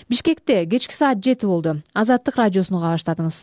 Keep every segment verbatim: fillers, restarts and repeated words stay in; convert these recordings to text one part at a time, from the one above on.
Бишкекте кечки саат жети болду. Азаттык радиосуну кабаштадыңыз.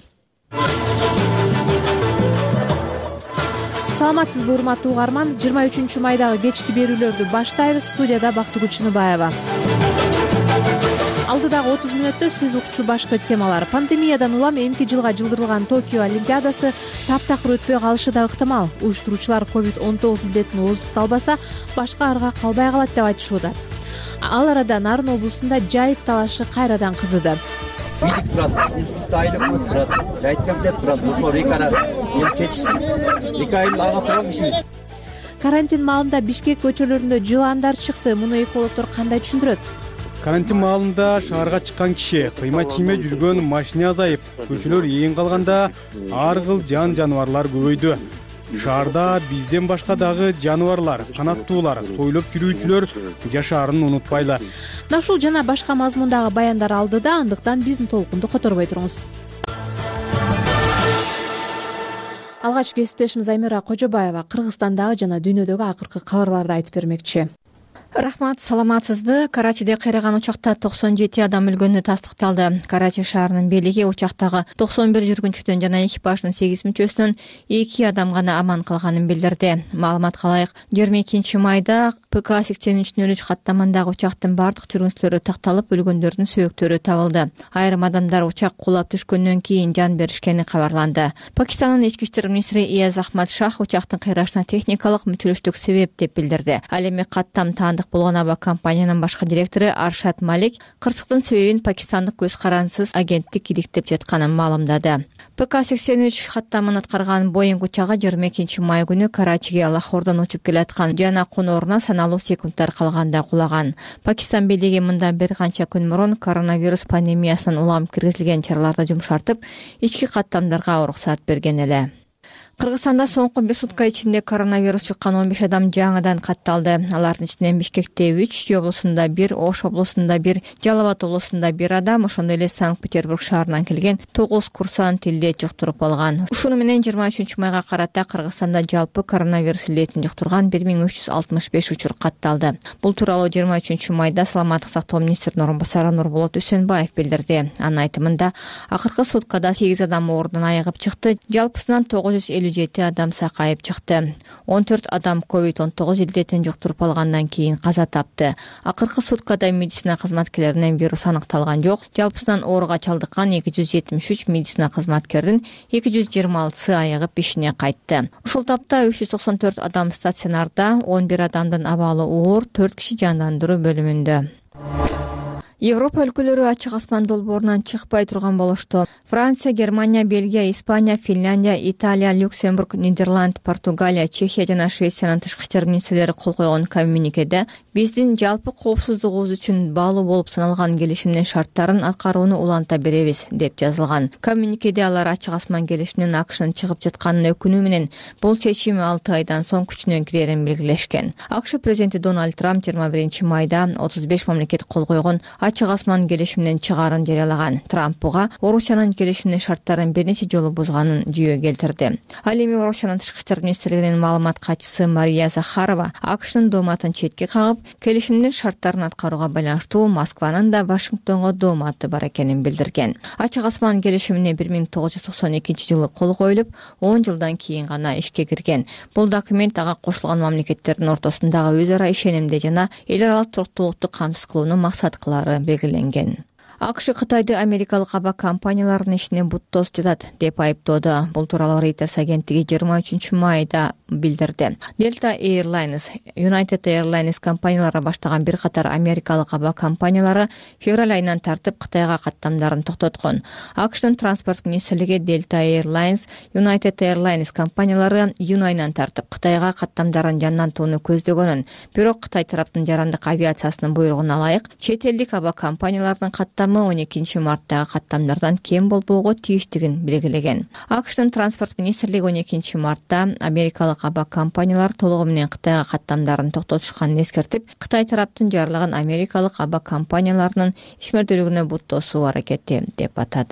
Саламатсызбы урматтуу угарман, жыйырма үчүнчү майдагы кечки берүүлөрдү баштайбыз. Студияда Бактыгүл Чыныбаева. Алдыдагы отуз мүнөттө сиз укчу башкы темалар. Пандемиядан улам эмки жылга жылдырылган Токио Олимпиадасы таптакыр өтпөй калышы да ыктымал. Уюштуруучулар ковид он тогуз илдетин ооздукталбаса, башка арга калбай калат деп айтышууда. Ал арада Нарын облусунда жайыт талашы кайрадан кызыды. Бийлик турат, үстүстө айлык өтүп турат, жайыт комитет турат. Ошол эки ара эл чечишsin. эки айыл ага турган кишибиз. Карантин маалында Бишкек көчөлөрүндө жыландар чыкты. Муну экологдор кандай түшүндүрөт? Карантин маалында шаарга чыккан киши кыйма чийме жүргөн машина азайып, көчөлөр ээн калганда ар кыл жан жаныбарлар көбөйдү. Шаарда бизден башка дагы жаныбарлар, канаттуулар, сойлоп жүрүүчүлөр жашаарын унутпайлы. Нашул жана башка мазмундагы баяндар алдыда, андыктан биздин толкунду которбой туруңуз. Алгач кесиптешimiz Аймира Кожобаева Кыргызстандагы жана дүйнөдөгү акыркы кабарларды айтып бермекчи. Рахмат, саламатсызбы? Карачиде кыйраган учакта токсон жети адам өлгөнү тастыкталды. Карачи шаарынын бийлиги учактагы токсон бир жүргүнчүдөн жана экипаждын сегиз мүчөсүнөн эки адам гана аман калганын билдирди. Маалыматка ылайык, жыйырма экинчи майда ПК сексен үч нөл үч каттамандагы учактын бардык жүргүнчүлөрү такталып, өлгөндөрдүн сөөктөрү табылды. Айрым адамдар учак кулап түшкөндөн кийин жан беришкени кабарланды. Пакистандын ички иштер министри Ияз Ахмад Шах учактын кыйрашына техникалык мүчөлүштүк себеп деп билдирди. Ал эми каттам таандык болгон аба компаниянын башкы директору Аршат Малик кырсыктын себебин пакистандык көз карансыз агенттик иликтеп жатканын маалымдады. ПК сексен үч каттамын аткарган Боинг учагы жыйырма экинчи май күнү Карачиге Лахордон учуп келаткан жана конооруна саналуу секундтар калганда кулаган. Пакистан бийлиги мындан бир канча күн мурун коронавирус пандемиясынан улам киргизилген чараларды жумшартып, ички каттамдарга уруксат берген эле. Кыргызстанда соңку бир сутка ичинде коронавирус чыккан он беш адам жаңыдан катталды. Алардын ичинен Бишкекте үч, Чүй облусунда бир, Ош облусунда бир, Жалал Абад облусунда бир адам, ошондой эле Санкт-Петербург шаарынан келген тогуз курсант илдет жуктуруп алган. Ушуну менен жыйырма үчүнчү майга карата Кыргызстанда жалпы коронавирус илдетин жуктурган бир миң үч жүз алтымыш беш учур катталды. Бул тууралуу жыйырма үчүнчү майда Саламаттык сактоо министринин орун басары Нурболот Үсөнбаев билдирди. Анын айтымында, акыркы суткада сегиз адам оорудон айыгып чыкты. Жалпысынан тогуз жүз элүү жети адам сакайып чыкты. он төрт адам ковид он тогуз илдетин жуктуруп алгандан кийин каза тапты. Акыркы суткада медицина кызматкерлеринен вирус аныкталган жок. Жалпысынан ооруга чалдыккан эки жүз жетимиш үч медицина кызматкердин эки жүз жыйырма алтысы айыгып ишине кайтты. Ушул тапта үч жүз токсон төрт адам стационарда, он бир адамдын абалы оор, төрт киши жандандыруу бөлүмүндө. Европа өлкөлөрү ачык асман долбоорунан чыкпай турган болушту. Франция, Германия, Бельгия, Испания, Финляндия, Италия, Люксембург, Нидерланд, Португалия, Чехия жана Швециянын тышкы иштер министрлери кол койгон коммюникеде биздин жалпы коопсуздугубуз үчүн баалуу болуп саналган келишимдин шарттарын аткарууну уланта беребиз деп жазылган. Коммюникеде алар ачык асман келишиминин АКШнын чыгып жатканын өкүнүү менен бул чечим алты айдан соң күчүнө кирерин белгилешкен. АКШ президенти Дональд Трамп жыйырма биринчи майда отуз беш мамлекет кол койгон ачык асман келишиминин чыгаарын жарыялаган. Трамп буга Орусиянын келишимдин шарттарын бир нече жолу бузганын жүйө келтирди. Ал эми Орусиянын тышкы иштер министрлигинин маалымат катчысы Мария Захарова АКШнын дооматын четке кагып, келишимдин шарттарын аткарууга байланыштуу Москванын да Вашингтонго дооматы бар экенин билдирген. Ачык асман келишимине бир миң тогуз жүз токсон экинчи жылы кол коюлуп, он жылдан кийин гана ишке кирген. Бул документ ага кошулган мамлекеттердин ортосундагы өз ара ишенимди жана эл аралык туруктуулукту камсыз кылууну максат кылары белгиленген. АКШ Кытайды америкалык аба компанияларынын ишине буттос жатат деп айыптоодо. Бул тууралуу Reuters агенттиги жыйырма үчүнчү майда билдирди. Delta Airlines, United Airlines компаниялары баштаган бир катар америкалык аба компаниялары февраль айынан тартып Кытайга каттамдарын токтоткон. АКШнын транспорт министрлиги Delta Airlines, United Airlines компаниялары июнь айынан тартып Кытайга каттамдарын жандантууну көздөгөнүн, бирок Кытай тараптын жарандык авиациясынын буйругуна ылайык чет элдик аба компаниялардын каттамы он экинчи марттагы каттамдардан кем болбоого тийиштигин белгилеген. АКШнын транспорт министрлиги он экинчи мартта америкалык аба компаниялар толугу менен Кытайга каттамдарын токтотушканын эскертип, Кытай тараптын жарылаган америкалык аба компанияларынын ишмердүүлүгүнө бут тосуу аракети деп атады.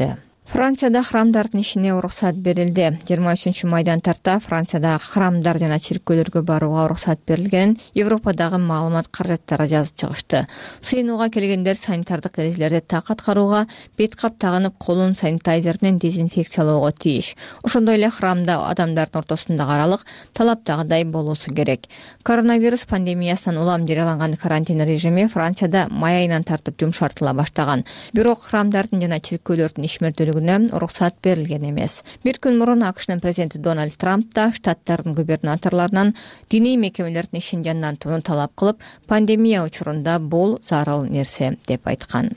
Францияда храмдардын ишине уруксат берилди. жыйырма үчүнчү майдан тарта Францияда храмдар жана чиркөөлөргө барууга уруксат берилгенин Европадагы маалымат каражаттары жазып чыгышты. Сыйынууга келгендер санитардык эрежелерди так аткарууга, бет кап тагынып, колун санитайзер менен дезинфекциялоого тийиш. Ошондой эле храмда адамдардын ортосундагы аралык талаптагыдай болуусу керек. Коронавирус пандемиясынан улам жарыяланган карантин режими Францияда май айынан тартып жумшартыла баштаган. Бирок храмдардын жана чиркөөлөрдүн ишмердүүлүгү уруксат берилген эмес. Бир күн мурун АКШнын президенти Дональд Трамп да штаттардын губернаторлорунан диний мекемелердин ишин жандантууну талап кылып, пандемия учурунда бул зарыл нерсе деп айткан.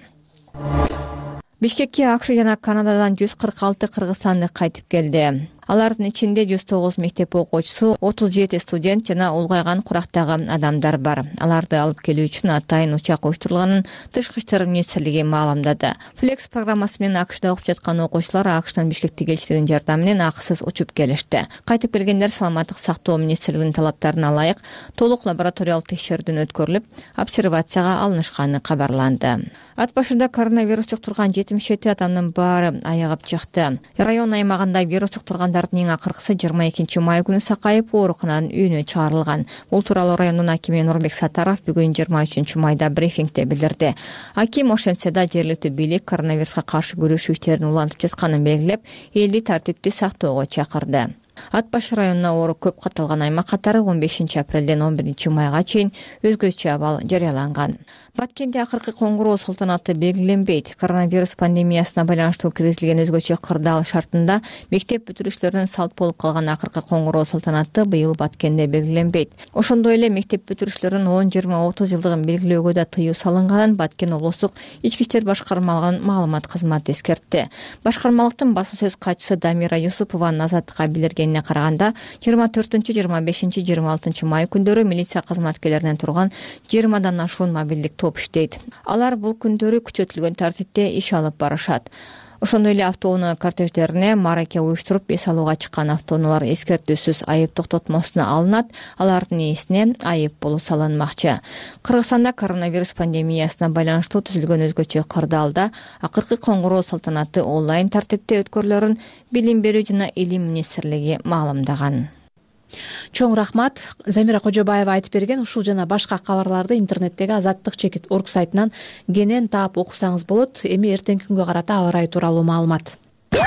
Бишкекке АКШ жана Канададан жүз кырк алты кыргызстандык кайтып келди. Алардын ичинде жүз тогуз мектеп окуучусу, отуз жети студент жана улгайган курактагы адамдар бар. Аларды алып келүү үчүн атайын учак уюштурулганын Тышкы иштер министрлиги маалымдады. Flex программасы менен АКШда окуп жаткан окуучулар АКШтын Бишкектеги элчилигинин жардамы менен акысыз учуп келишти. Кайтып келгендер саламаттык сактоо министрлигинин талаптарына ылайык толук лабораториялык текшерүүдөн өткөрүлүп, обсервацияга алынышканы кабарланды. Ат башында коронавирус жуктурган жетимиш жети адамдын баары айыгып чыкты. Район аймагында вирус жуктурган эң акыркысы жыйырма экинчи май күнү сакайып оорукананын үйүнө чыгарылган. Бул тууралуу райондун акими Нурбек Сатаров бүгүн жыйырма үчүнчү майда брифингде билдирди. Аким ошентсе да жергиликтүү бийлик коронавируска каршы күрөшүү иштерин улантып жатканын белгилеп, элди тартипти сактоого чакырды. Ат башы районуна оору көп катталган аймак катары он бешинчи апрелден он биринчи майга чейин өзгөчө абал жарыяланган. Баткенде акыркы коңгуроо салтанаты белгиленбейт. Коронавирус пандемиясына байланыштуу киргизилген өзгөчө кырдаал шартында мектеп бүтүрүүчүлөрүнүн салт болуп калган акыркы коңгуроо салтанаты быйыл Баткенде белгиленбейт. Ошондой эле мектеп бүтүрүүчүлөрүнүн он, жыйырма, отуз жылдыгын белгилөөгө да тыюу салынганын Баткен облустук ички иштер башкармалыгынын маалымат кызматы эскертти. Башкармалыктын басма сөз катчысы Дамира Юсупованын Азаттыкка билдиргенине караганда, жыйырма төртүнчү, жыйырма бешинчи, жыйырма алтынчы май күндөрү милиция кызматкерлеринен турган жыйырмадан ашуун мобилдик топ иштейт. Алар бул күндөрү күчөтүлгөн тартипте иш алып барышат. Ошондой эле автоунаа кортеждерине маараке уюштуруп эс алууга чыккан автоунаалар эскертүүсүз айып токтотмосуна алынат, алардын ээсине айып болуу салынмакчы. Кыргызстанда коронавирус пандемиясына байланыштуу түзүлгөн өзгөчө кырдаалда акыркы коңгуроо салтанаты онлайн тартипте өткөрүлөрүн Билим берүү жана Илим министрлиги маалымдаган. Чоң рахмат. Замира Кожобаева айтып берген ушул жана башка кабарларды интернеттеги азаттык чекит орг сайтынан кенен таап окусаңыз болот. Эми эртеңки күнгө карата аба ырайы тууралуу маалымат.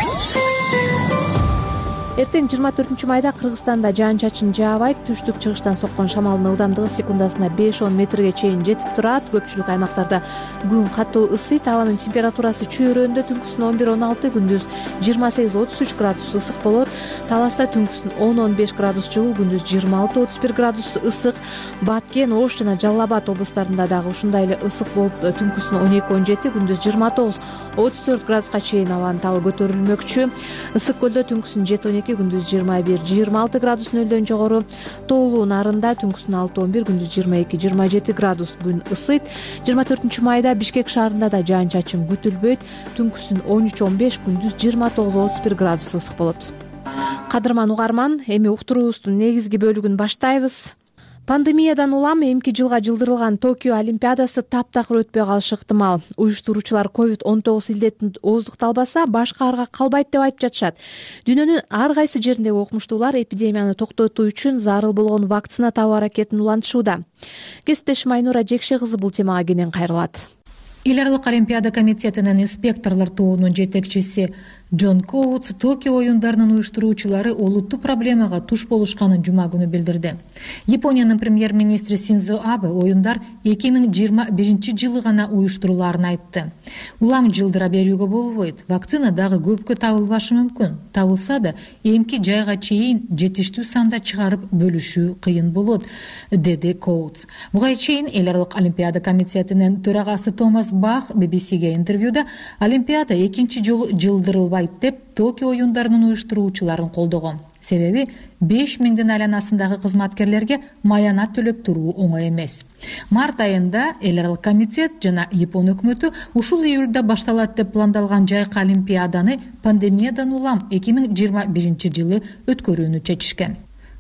Эртең жыйырма төртүнчү майда Кыргызстанда жаан-чачын жаабайт. Түштүк чыгыштан соккон шамалдын ылдамдыгы секундасына беш он метрге чейин жетип турат. Көпчүлүк аймактарда күн катуу ысыйт. Абанын температурасы чөйрөндө түнкүсүн он бир он алты, күндүз жыйырма сегиз отуз үч градус ысык болот. Таласта түнкүсүн он он беш градус жылуу, күндүз жыйырма алты отуз бир градус ысык. Баткен, Ош жана Жалал Абад облустарында дагы ушундай эле ысык болуп, түнкүсүн он эки он жети, күндүз жыйырма тогуз отуз төрт градуска чейин абанын табы көтөрүлмөкчү. Ысык көлдө түнкүсүн жети он эки, күндүз жыйырма бир жыйырма алты градус нөлдөн жогору. Тоолуу Нарында түнкүсүн алты он бир, күндүз жыйырма эки жыйырма жети градус күн ысыйт. жыйырма төртүнчү майда Бишкек шаарында да жаан-чачын күтүлбөйт. Түнкүсүн он үч он беш, күндүз жыйырма тогуз отуз бир градус ысык болот. Кадырман угарман, эми уктуруубуздун негизги бөлүгүн баштайбыз. Пандемиядан улам эмки жылга жылдырылган Токио Олимпиадасы таптакыр өтпөй калышы ыктымал. Уюштуруучулар ковид он тогуз илдетин ооздукталбаса, башка арга калбайт деп айтып жатышат. Дүйнөнүн ар кайсы жериндеги окумуштуулар эпидемияны токтотуу үчүн зарыл болгон вакцина табуу аракетин улантышууда. Кесиптешим Айнура Жекше кызы бул темага кенен кайрылат. Эл аралык Олимпиада комитетинин инспекторлор тобунун жетекчиси Джон Коутс Токио оюндарынын уюштуруучулары олуттуу проблемага туш болушканын жума күнү билдирди. Япониянын премьер-министри Синдзо Абе оюндар эки миң жыйырма биринчи жылы гана уюштурулаарын айтты. Улам жылдыра берүүгө болбойт. Вакцина дагы көпкө табылбашы мүмкүн. Табылса да эмки жайга чейин жетиштүү санда чыгарып бөлүшүү кыйын болот, деди Коутс. Буга чейин эл аралык Олимпиада комитетинин төрагасы Томас Бах би би сиге интервьюда Олимпиада экинчи жолу жылдырылбайт деп Токио оюндарынын уюштуруучуларын колдогон. Себеби беш миңдин айланасындагы кызматкерлерге маянат төлөп туруу оңой эмес. Март айында эл аралык комитет жана Япон өкмөтү ушул июлда башталат деп пландалган жайкы Олимпиаданы пандемиядан улам эки миң жыйырма биринчи жылы өткөрүүнү чечишкен.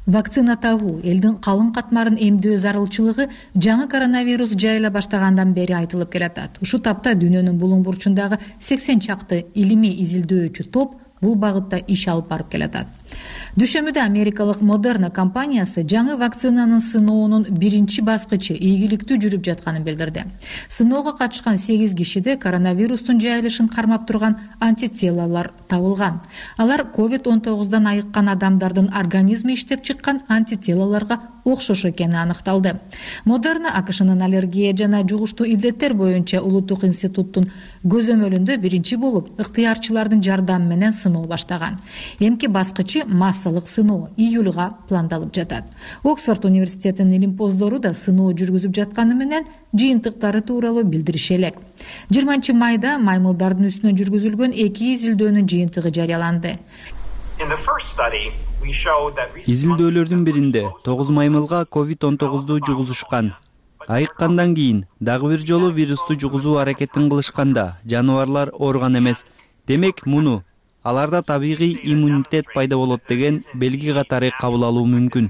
Вакцина табуу элдин калың катмарын эмдөө зарылчылыгы жаңы коронавирус жайыла баштагандан бери айтылып келатат. Ушул тапта дүйнөнүн булуң бурчундагы сексен чакты илимий изилдөөчү топ бул багытта иш алып барып келатат. Дүйшөмбүдө америкалык Moderna компаниясы жаңы вакцинанын сыноонун биринчи баскычы ийгиликтүү жүрүп жатканын билдирди. Сыноого катышкан сегиз кишиде коронавирустун жайылышын кармап турган антителалар табылган. Алар ковид он тогуздан айыккан адамдардын организми иштеп чыккан антителаларга окшош экени аныкталды. Moderna АКШнын аллергия жана жугуштуу илдеттер боюнча улуттук институттун көзөмөлүндө биринчи болуп ыктыярчылардын жардамы менен сыноо баштаган. Эмки баскычы массалык сыноо июлга пландалып жатат. Оксфорд университетинин илимпоздору да сыноо жүргүзүп жатканы менен жыйынтыктары тууралуу билдириши элек. жыйырманчы майда маймылдардын үстүнөн жүргүзүлгөн эки изилдөөнүн жыйынтыгы жарыяланды. Изилдөөлөрдүн биринде тогуз маймылга ковид он тогузду жугузушкан. Айыккандан кийин дагы бир жолу вирусту жугузуу аракетин кылышканда жаныбарлар ооруган эмес. Демек муну аларда табигый иммунитет пайда болот деген белги катары кабыл алуу мүмкүн.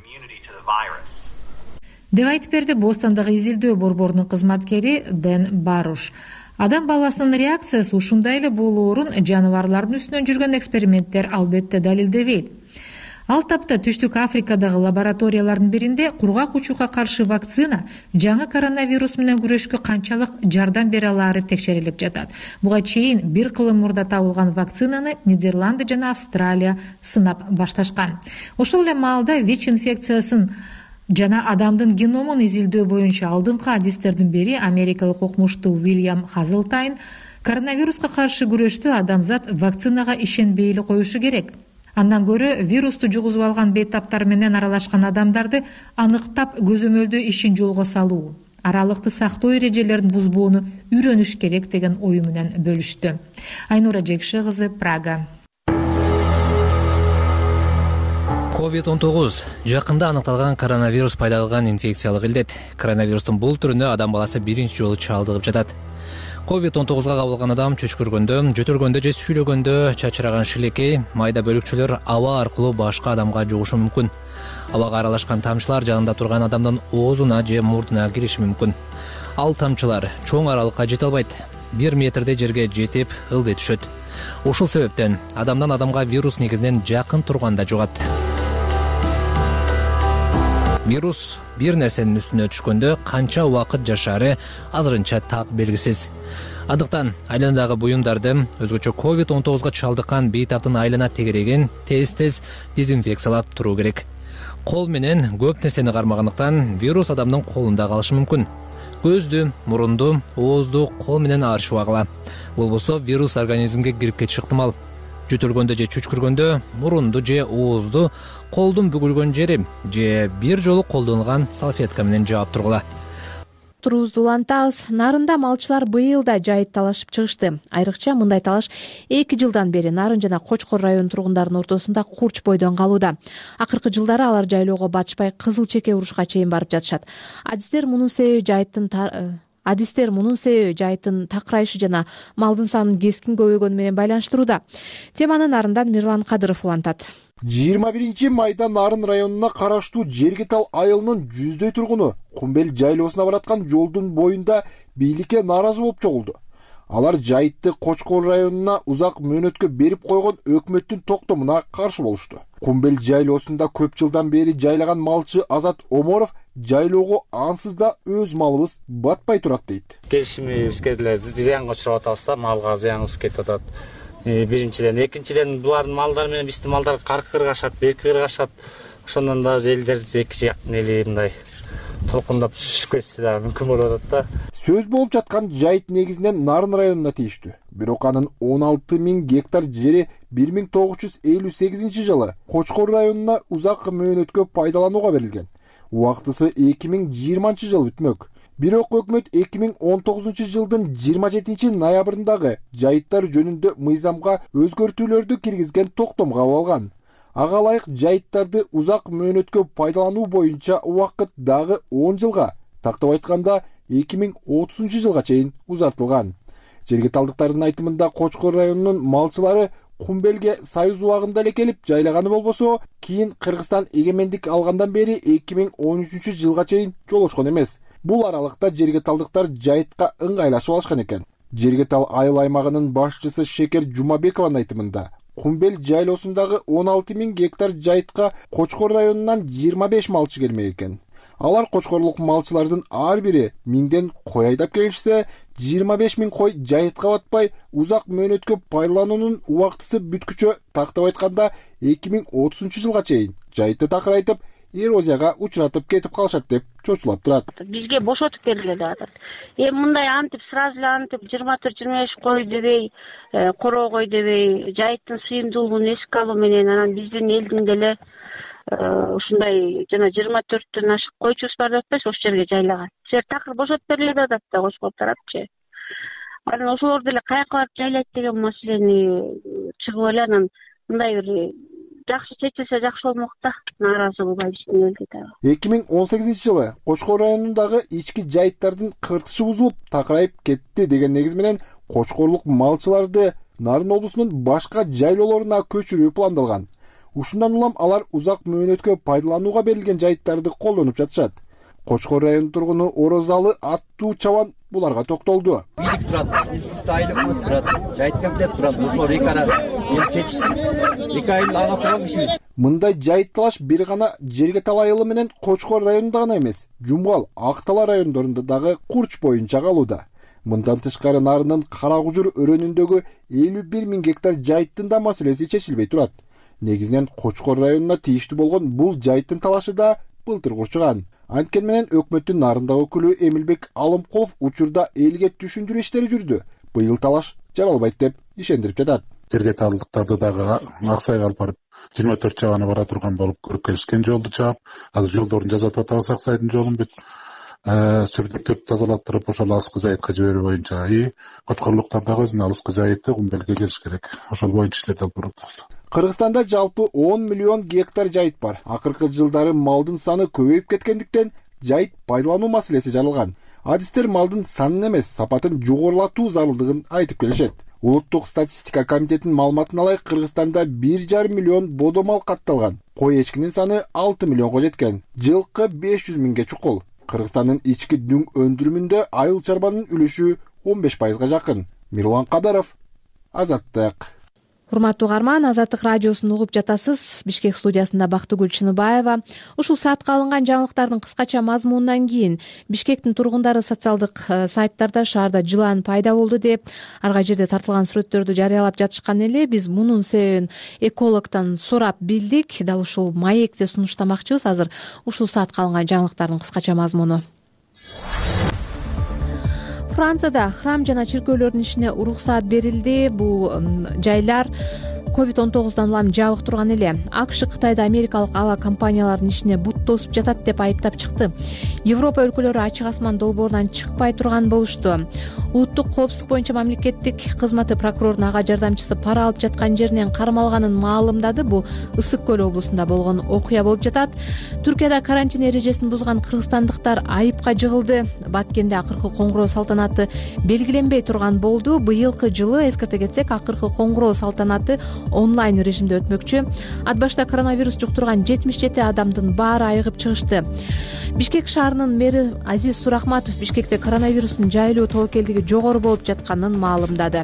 Деп айтып берди Бостондагы изилдөө борборунун кызматкери Дэн Баруш. Адам баласынын реакциясы ушундай эле болоорун жаныбарлардын үстүнөн жүргөн эксперименттер албетте далилдебейт. Ал тапта Түштүк Африкадагы лабораториялардын биринде кургак учууга каршы вакцина жаңы коронавирус менен күрөшкө канчалык жардам бере алаары текшерилип жатат. Буга чейин бир кылым мурда табылган вакцинаны Нидерланды жана Австралия сынап башташкан. Ошол эле маалда ВИЧ инфекциясын жана адамдын геномун изилдөө боюнча алдыңкы адистердин бири америкалык окумуштуу Уильям Хазелтайн коронавируска каршы күрөштө адамзат вакцинага ишенбей эле коюшу керек. Андан көрө вирусту жугузуп алган бейтаптар менен аралашкан адамдарды аныктап көзөмөлдөө ишин жолго салуу, аралыкты сактоо эрежелерин бузбоону үйрөнүш керек деген ою менен бөлүштү. Айнура Жекши кызы, Прага. ковид он тогуз жакында аныкталган коронавирус пайда кылган инфекциялык илдет. Коронавирустун бул түрүнө адам баласы биринчи жолу чалдыгып жатат. ковид он тогузга кабылган адам чөчкүргөндө, жөтөлгөндө же сүйлөгөндө чачыраган шилекей, майда бөлүкчөлөр аба аркылуу башка адамга жугушу мүмкүн. Абага аралашкан тамчылар жанында турган адамдын оозуна же мурдуна кириши мүмкүн. Ал тамчылар чоң аралыкка жете албайт. бир метрдей жерге жетип ылдый түшөт. Ушул себептен адамдан адамга вирус негизинен жакын турганда жугат. Вирус бир нерсенин үстүнө түшкөндө канча убакыт жашаары азырынча так белгисиз. Андыктан айланадагы буюмдарды, өзгөчө ковид он тогузга чалдыккан бейтаптын айлана тегерегин тез-тез дезинфекциялап туруу керек. Кол менен көп нерсени кармагандыктан вирус адамдын колунда калышы мүмкүн. Көздү, мурунду, оозду кол менен аршыбагыла. Болбосо вирус организмге кирип кетиши ыктымал. Жөтөлгөндө же чүчкүргөндө мурунду же оозду колдун бүгүлгөн жери же бир жолу колдонулган салфетка менен жаап тургула. Турубузду улантабыз. Нарында малчылар быйыл да жайыт талашып чыгышты. Айрыкча мындай талаш эки жылдан бери Нарын жана Кочкор район тургундарынын ортосунда курч бойдон калууда. Акыркы жылдары алар жайлоого батышпай кызыл чеке урушка чейин барып жатышат. Адистер мунун себеби жайыттын Адистер мунун себеби жайыттын такырайышы жана малдын санынын кескин көбөйгөнү менен байланыштырууда. Теманы Нарындан Мирлан Кадыров улантат. жыйырма биринчи майда Нарын районуна караштуу Жергитал айылынын жүздөй тургуну Кумбел жайлоосуна бараткан жолдун боюнда бийликке нааразы болуп чогулду. Алар жайытты Кочкор районуна узак мөөнөткө берип койгон өкмөттүн токтомуна каршы болушту. Кумбел жайлоосунда көп жылдан бери жайлаган малчы Азат Оморов жайлоого ансыз да өз малыбыз батпай турат дейт. Келишимибизге деле зыянга учурап атабыз да, малга зыяныбыз кетип атат. Биринчиден, экинчиден булардын малдары менен биздин малдар каркы кыргашат, берки кыргашат. Ошондон да элдер эки жактын эли мындай толкундап түшүп кетсе да мүмкүн болуп атат да. Сөз болуп жаткан жайыт негизинен Нарын районуна тийиштүү. Бирок анын он алты миң гектар жери бир миң тогуз жүз элүү сегизинчи жылы Кочкор районуна узак мөөнөткө пайдаланууга берилген. Убактысы эки миң жыйырманчы жыл бүтмөк. Бирок өкмөт эки миң он тогузунчу жылдын жыйырма жетинчи ноябрындагы жайыттар жөнүндө мыйзамга өзгөртүүлөрдү киргизген токтом кабыл алган. Ага ылайык жайыттарды узак мөөнөткө пайдалануу боюнча убакыт дагы он жылга, тактап айтканда эки миң отузунчу жылга чейин узартылган. Жергиталдыктардын айтымында Кочкор районунун малчылары Кумбелге Союз убагында эле келип жайлаганы болбосо, кийин Кыргызстан эгемендик алгандан бери эки миң он үчүнчү жылга чейин жолошкон эмес. Бул аралыкта жергеталдыктар жайытка ыңгайлашып алышкан экен. Жергетал айыл аймагынын башчысы Шекер Жумабекованын айтымында, Кумбел жайлоосундагы он алты миң гектар жайытка Кочкор районунан жыйырма беш малчы келмек экен. Алар кочкорлук малчылардын ар бири миңден кой айдап келишсе, жыйырма беш миң кой жайытка батпай узак мөөнөткө пайдалануунун убактысы бүткүчө, тактап айтканда эки миң отузунчу жылга чейин жайытты такырайтып, эрозияга учуратып кетип калышат деп чочулап турат. Бизге бошотуп бергиле деп атат. Эми мындай антип сразу эле антип жыйырма төрт жыйырма беш кой дебей, короо дебей, жайыттын сыйымдуулугун эске алуу менен анан биздин элдин деле ушундай жана жыйырма төрттөн ашык койчубуз бар деп атпайсыз, ошол жерге жайлаган. Силер такыр бошотуп бергиле деп атат да Кочкор тарапчы. Анан ошолор деле каяка барып жайлайт деген маселени чыгып эле анан мындай бир жакшы чечилсе жакшы болмок да. Нааразы болбой биздин элге дагы. эки миң он сегизинчи жылы Кочкор районундагы ички жайыттардын кыртышы бузулуп, такырайып кетти деген негиз менен кочкорлук малчыларды Нарын облусунун башка жайлоолоруна көчүрүү пландалган. Ушундан улам алар узак мөөнөткө пайдаланууга берилген жайыттарды колдонуп жатышат. Кочкор районунун тургуну Орозалы аттуу чабан буларга токтолду. Бийлик турат, үстүстө айыл өкмөт турат, жайыт комитет турат, ошолор эки ара эми чечишsin. эки айыл ага турган кишибиз. Мындай жайыт талаш бир гана Жергетал айылы менен Кочкор районунда гана эмес, Жумгал, Актала райондорунда дагы курч боюнча калууда. Мындан тышкары Нарынын Карагужур өрөөнүндөгү элүү бир миң гектар жайыттын да маселеси чечилбей турат. Негизинен Кочкор районуна тийиштүү болгон бул жайыттын талашы да былтыр курчуган. Анткени менен өкмөттүн Нарындагы өкүлү Эмилбек Алымкулов учурда элге түшүндүрүү иштери жүрдү. Быйыл талаш жаралбайт деп ишендирип жатат. Жергеталдыктарды дагы Аксайга алып барып жыйырма төрт чабаны бара турган болуп көрүп келишкен, жолду чаап, азыр жолдорун жасап атабыз. Аксайдын жолун бүт сүрдүктөп тазалаттырып, ошол алыскы жайытка жиберүү боюнча и кочкорлуктар дагы өзүнүн алыскы жайыты Кумбелге келиш керек. Ошол боюнча иштерди алып барабыз. Кыргызстанда жалпы он миллион гектар жайыт бар. Акыркы жылдары малдын саны көбөйүп кеткендиктен жайыт пайдалануу маселеси жаралган. Адистер малдын санын эмес, сапатын жогорулатуу зарылдыгын айтып келишет. Улуттук статистика комитетинин маалыматына ылайык Кыргызстанда бир жарым миллион бодо мал катталган. Кой эчкинин саны алты миллионго жеткен. Жылкы беш жүз миңге чукул. Кыргызстандын ички дүң өндүрүмүндө айыл чарбанын үлүшү он беш пайызга жакын. Мирлан Кадаров, Азаттык. Урматтуу угарман, Азаттык радиосун угуп жатасыз. Бишкек студиясында Бактыгүл Чыныбаева. Ушул саатка алынган жаңылыктардын кыскача мазмунунан кийин Бишкектин тургундары социалдык сайттарда шаарда жылан пайда болду деп, арга жерде тартылган сүрөттөрдү жарыялап жатышкан эле. Биз мунун себебин экологтон сурап билдик. Дал ушул маекте сунуштамакчыбыз. Азыр ушул саатка алынган жаңылыктардын кыскача мазмуну. Францияда храм жана чиркөөлөрдүн ишине уруксаат берилди. Бул жайлар ковид он тогуздан улам жабык турган эле. АКШ Кытайда америкалык ава компаниялардын ишине бут тосуп жатат деп айыптап чыкты. Европа өлкөлөрү ачык асман долбоорунан чыкпай турган болушту. Улуттук коопсуздук боюнча мамлекеттик кызматы прокурордун ага жардамчысы пара алып жаткан жеринен кармалганын маалымдады. Бул Ысык көл облусунда болгон окуя болуп жатат. Түркияда карантин эрежесин бузган кыргызстандыктар айыпка жыгылды. Баткенде акыркы коңгуроо салтанаты белгиленбей турган болду. Быйылкы жылы эскерте кетсек, акыркы коңгуроо салтанаты онлайн режимде өтмөкчү. Ат башта коронавирус жуктурган жетимиш жети адамдын баары айыгып чыгышты. Бишкек шаарынын мэри Азиз Сурахматов Бишкекте коронавирустун жайылуу тобокелдиги жогору болуп жатканын маалымдады.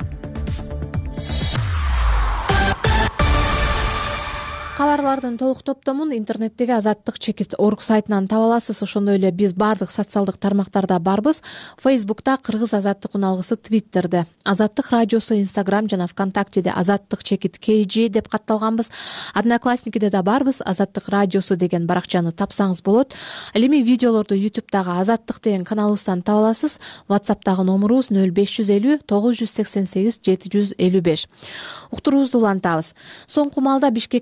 Кабарлардын толук топтомун интернеттеги азаттык чекит орг сайтынан таба аласыз. Ошондой эле биз бардык социалдык тармактарда барбыз. Фейсбукта Кыргыз азаттык уналгысы, Твиттерде Азаттык радиосу, Инстаграм жана ВКонтактеде Азаттык чекит кей джи деп катталганбыз. Одноклассникиде да барбыз. Азаттык радиосу деген баракчаны тапсаңыз болот. Ал эми видеолорду ютубтагы Азаттык деген каналыбыздан таба аласыз. WhatsAppтагы номурубуз нөл беш жүз элүү тогуз жүз сексен сегиз жети жүз элүү беш. Уктуруубузду улантабыз. Соңку маалда Бишкектин тургун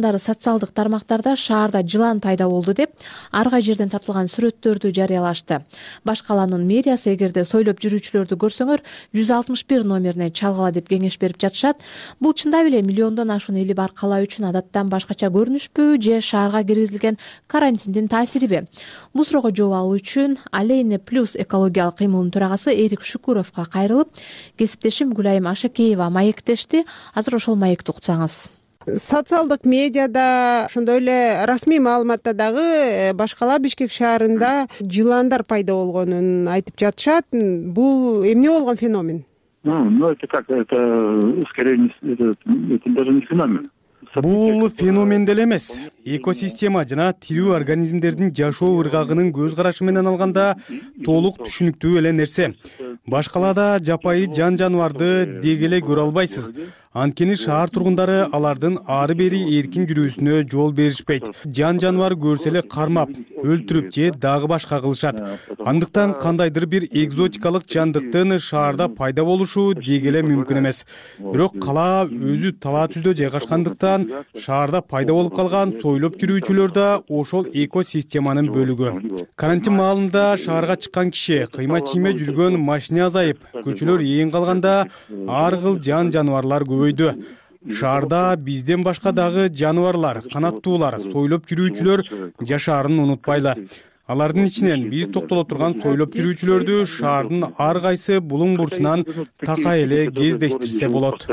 тургундары социалдык тармактарда шаарда жылан пайда болду деп ар кай жерден тартылган сүрөттөрдү жарыялашты. Баш каланын мэриясы эгерде сойлоп жүрүүчүлөрдү көрсөңөр жүз алтымыш бир номерине чалгыла деп кеңеш берип жатышат. Бул чындап эле миллиондон ашуун эли бар кала үчүн адаттан башкача көрүнүшпү же шаарга киргизилген карантиндин таасириби? Бул суроого жооп алуу үчүн Алейне плюс экологиялык кыймылдын төрагасы Эрик Шукуровго кайрылып, кесиптешим Гүлайым Ашакеева маектешти. Азыр ошол маекти уксаңыз. Социалдык медиада, ошондой эле расмий маалыматта дагы Баш кала Бишкек шаарында жыландар пайда болгонун айтып жатышат. Бул эмне болгон феномен? Ну, это как, это скорее это даже не феномен. Бул феномен деле эмес. Экосистема жана тирүү организмдердин жашоо ыргагынын көз карашы менен алганда толук түшүнүктүү эле нерсе. Баш калада жапайы жан жаныбарды деги эле көрө албайсыз. Анткени шаар тургундары алардын ары бери эркин жүрүүсүнө жол беришпейт. Жан жаныбар көрсө эле кармап, өлтүрүп же дагы башка кылышат. Андыктан кандайдыр бир экзотикалык жандыктын шаарда пайда болушу деги эле мүмкүн эмес. Бирок кала өзү талаа түздө жайгашкандыктан шаарда пайда болуп калган сойлоп жүрүүчүлөр да ошол экосистеманын бөлүгү. Карантин маалында шаарга чыккан киши, кыйма чийме жүргөн машина азайып, көчөлөр ээн калганда ар кыл жан жаныбарлар көбөйдү. Шаарда бизден башка дагы жаныбарлар, канаттуулар, сойлоп жүрүүчүлөр жашаарын унутпайлы. Алардын ичинен биз токтоло турган сойлоп жүрүүчүлөрдү шаардын ар кайсы булуң бурчунан такай эле кездештирсе болот.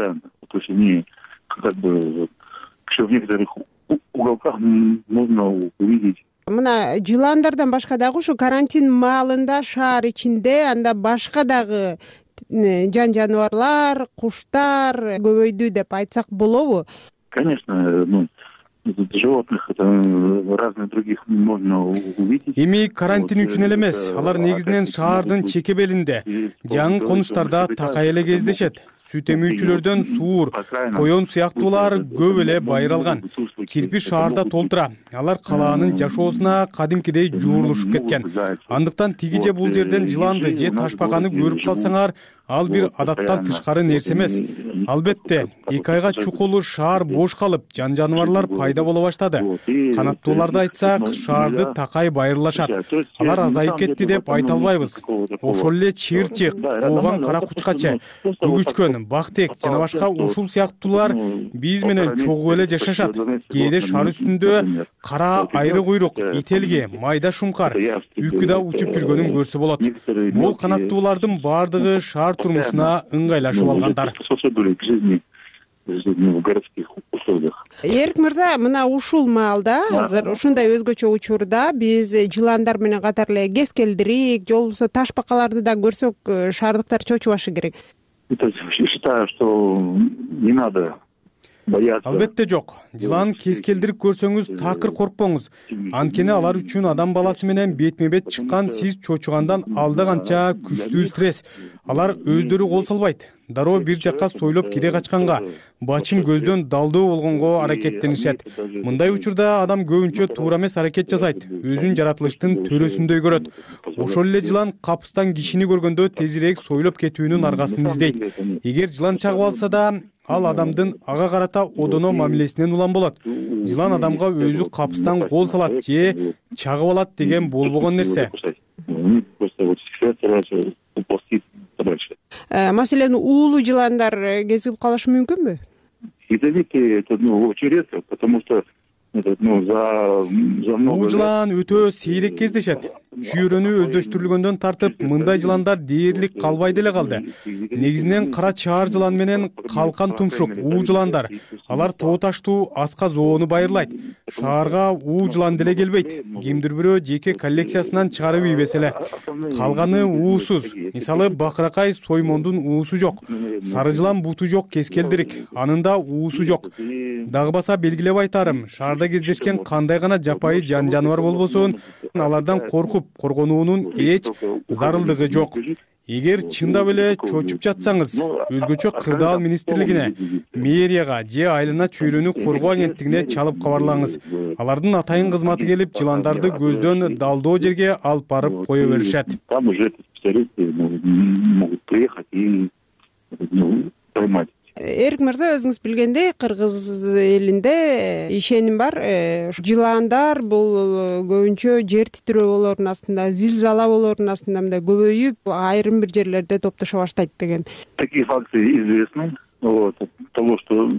Мына жыландардан башка дагы ушу карантин маалында шаар ичинде анда башка дагы жан жаныбарлар, куштар көбөйдү деп айтсак болобу? Конечно, ну, животных это разных других можно увидеть. Эми карантин үчүн эле эмес, алар негизинен шаардын чеке белинде, жаңы конуштарда такай эле кездешет. Сүт эмүүчүлөрдөн суур, коён сыяктуулар көп эле байыралган. Кирпи шаарда толтура. Алар калаанын жашоосуна кадимкидей жуурулушуп кеткен. Андыктан тиги же бул жерден жыланды же ташбаканы көрүп калсаңар, ал бир адаттан тышкары нерсе эмес. Албетте, эки айга чукулу шаар бош калып, жан жаныбарлар пайда боло баштады. Канаттууларды айтсак, шаарды такай байырлашат. Алар азайып кетти деп айта албайбыз. Ошол эле чыйырчык, ооган кара кучкачы, күгүчкөн, бактек жана башка ушул сыяктуулар биз менен чогуу эле жашашат. Кээде шаар үстүндө кара айры куйрук, ителги, майда шумкар, үкү да учуп жүргөнүн көрсө болот. Бул канаттуулардын баардыгы шаар турмушуна ыңгайлашып алгандар. Эрик мырза, мына ушул маалда, азыр ушундай өзгөчө учурда биз жыландар менен катар эле кескелдирик, же болбосо ташбакаларды да көрсөк, шаардыктар чочубашы керек. Считаю, что не надо бояться. Албетте жок. Жылан кескелдирип көрсөңүз такыр коркпоңуз. Анткени алар үчүн адам баласы менен бетме бет чыккан сиз чочугандан алда канча күчтүү стресс. Алар өздөрү кол салбайт. Дароо бир жакка сойлоп кире качканга, бачым көздөн далдоо болгонго аракеттенишет. Мындай учурда адам көбүнчө туура эмес аракет жасайт, өзүн жаратылыштын төрөсүндөй көрөт. Ошол эле жылан капыстан кишини көргөндө тезирээк сойлоп кетүүнүн аргасын издейт. Эгер жылан чагып алса да, ал адамдын ага карата одоно мамилесинен улам болот. Жылан адамга өзү капыстан кол салат же чагып алат деген болбогон нерсе. Маселен, уулуу жыландар кезип калышы мүмкүнбү? Ядовитые это ну очень редко, потому что ну за за много. Бул жылан өтө сейрек кездешет. Чүйрөнү өздөштүрүлгөндөн тартып, мындай жыландар дээрлик калбай деле калды. Негизинен кара чаар жылан менен калкан тумшук уу жыландар. Алар тоо таштуу аска зоону байырлайт. Шаарга уу жылан деле келбейт. Кимдир бирөө жеке коллекциясынан чыгарып ийбесе эле. Калганы уусуз. Мисалы, бакыракай соймондун уусу жок. Сары жылан буту жок кескелдирик. Анында уусу жок. Дагы баса белгилеп айтарым, шаарда кездешкен кандай гана жапайы жан жаныбар болбосун, алардан коркуп коргонуунун эч зарылдыгы жок. Эгер чындап эле чочуп жатсаңыз, өзгөчө кырдаал министрлигине, мэрияга же айлана чөйрөнү коргоо агенттигине чалып кабарлаңыз. Алардын атайын кызматы келип, жыландарды көздөн далдоо жерге алып барып кое беришет. Там уже специалисты могут приехать и поймать. Эрик мырза, өзүңүз билгендей, кыргыз элинде ишеним бар, жыландар бул көбүнчө жер титирөө болоордун астында, зилзала болоордун астында мындай көбөйүп, айрым бир жерлерде топтошо баштайт деген. Такие факты известны. Вот, того, что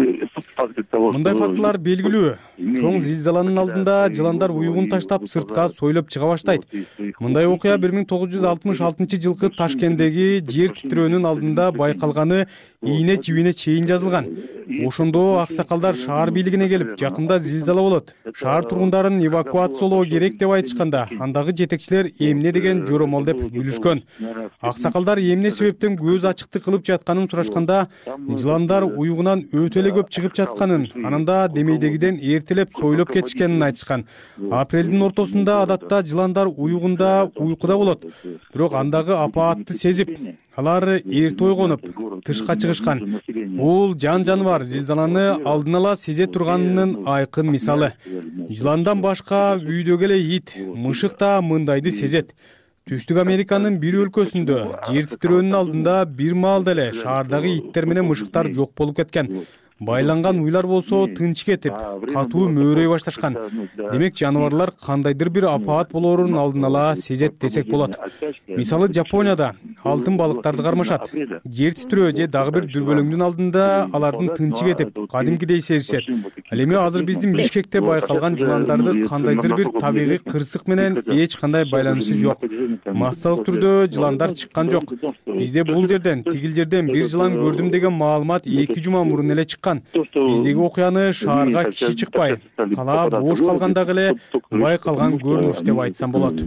мындай фактылар белгилүү. Чоң зилзаланын алдында жыландар уюгун таштап сыртка сойлоп чыга баштайт. Мындай окуя бир миң тогуз жүз алтымыш алтынчы жылкы Ташкенттеги жер титирөөнүн алдында байкалганы ийне чибине чейин жазылган. Ошондо аксакалдар шаар бийлигине келип, жакында зилзала болот, шаар тургундарын эвакуациялоо керек деп айтышканда, андагы жетекчилер эмне деген жоромол деп күлүшкөн. Аксакалдар эмне себептен көз ачыктык кылып жатканын сурашканда, жыландар уюгунан өтө эле көп чыгып жатканын, ананда демейдегиден эртелеп сойлоп кетишкенин айтышкан. Апрелдин ортосунда адатта жыландар уюгунда уйкуда болот, бирок андагы апаатты сезип, алар эрте ойгонуп, тышка чыгышкан. Бул жан жаныбар зилзаланы алдын ала сезе турганынын айкын мисалы. Жыландан башка үйдөгү эле ит, мышык да мындайды сезет. Түштүк Американын бир өлкөсүндө жер титирөөнүн алдында бир маалда эле шаардагы иттер менен мышыктар жок болуп кеткен. Байланган уйлар болсо тынч кетип, катуу мөөрөй башташкан. Демек, жаныбарлар кандайдыр бир апаат болоорун алдын ала сезет десек болот. Мисалы, Жапонияда алтын балыктарды кармашат. Жер титирөө же дагы бир дүрбөлөңдүн алдында алардын тынчы кетип, кадимкидей сезишет. Ал эми азыр биздин Бишкекте байкалган жыландарды кандайдыр бир табигый кырсык менен эч кандай байланышы жок. Массалык түрдө жыландар чыккан жок. Бизде бул жерден, тигил жерден бир жылан көрдүм деген маалымат эки жума мурун эле чыккан. Биздеги окуяны шаарга киши чыкпай, кала бош калгандагы эле байкалган көрүнүш деп айтсам болот.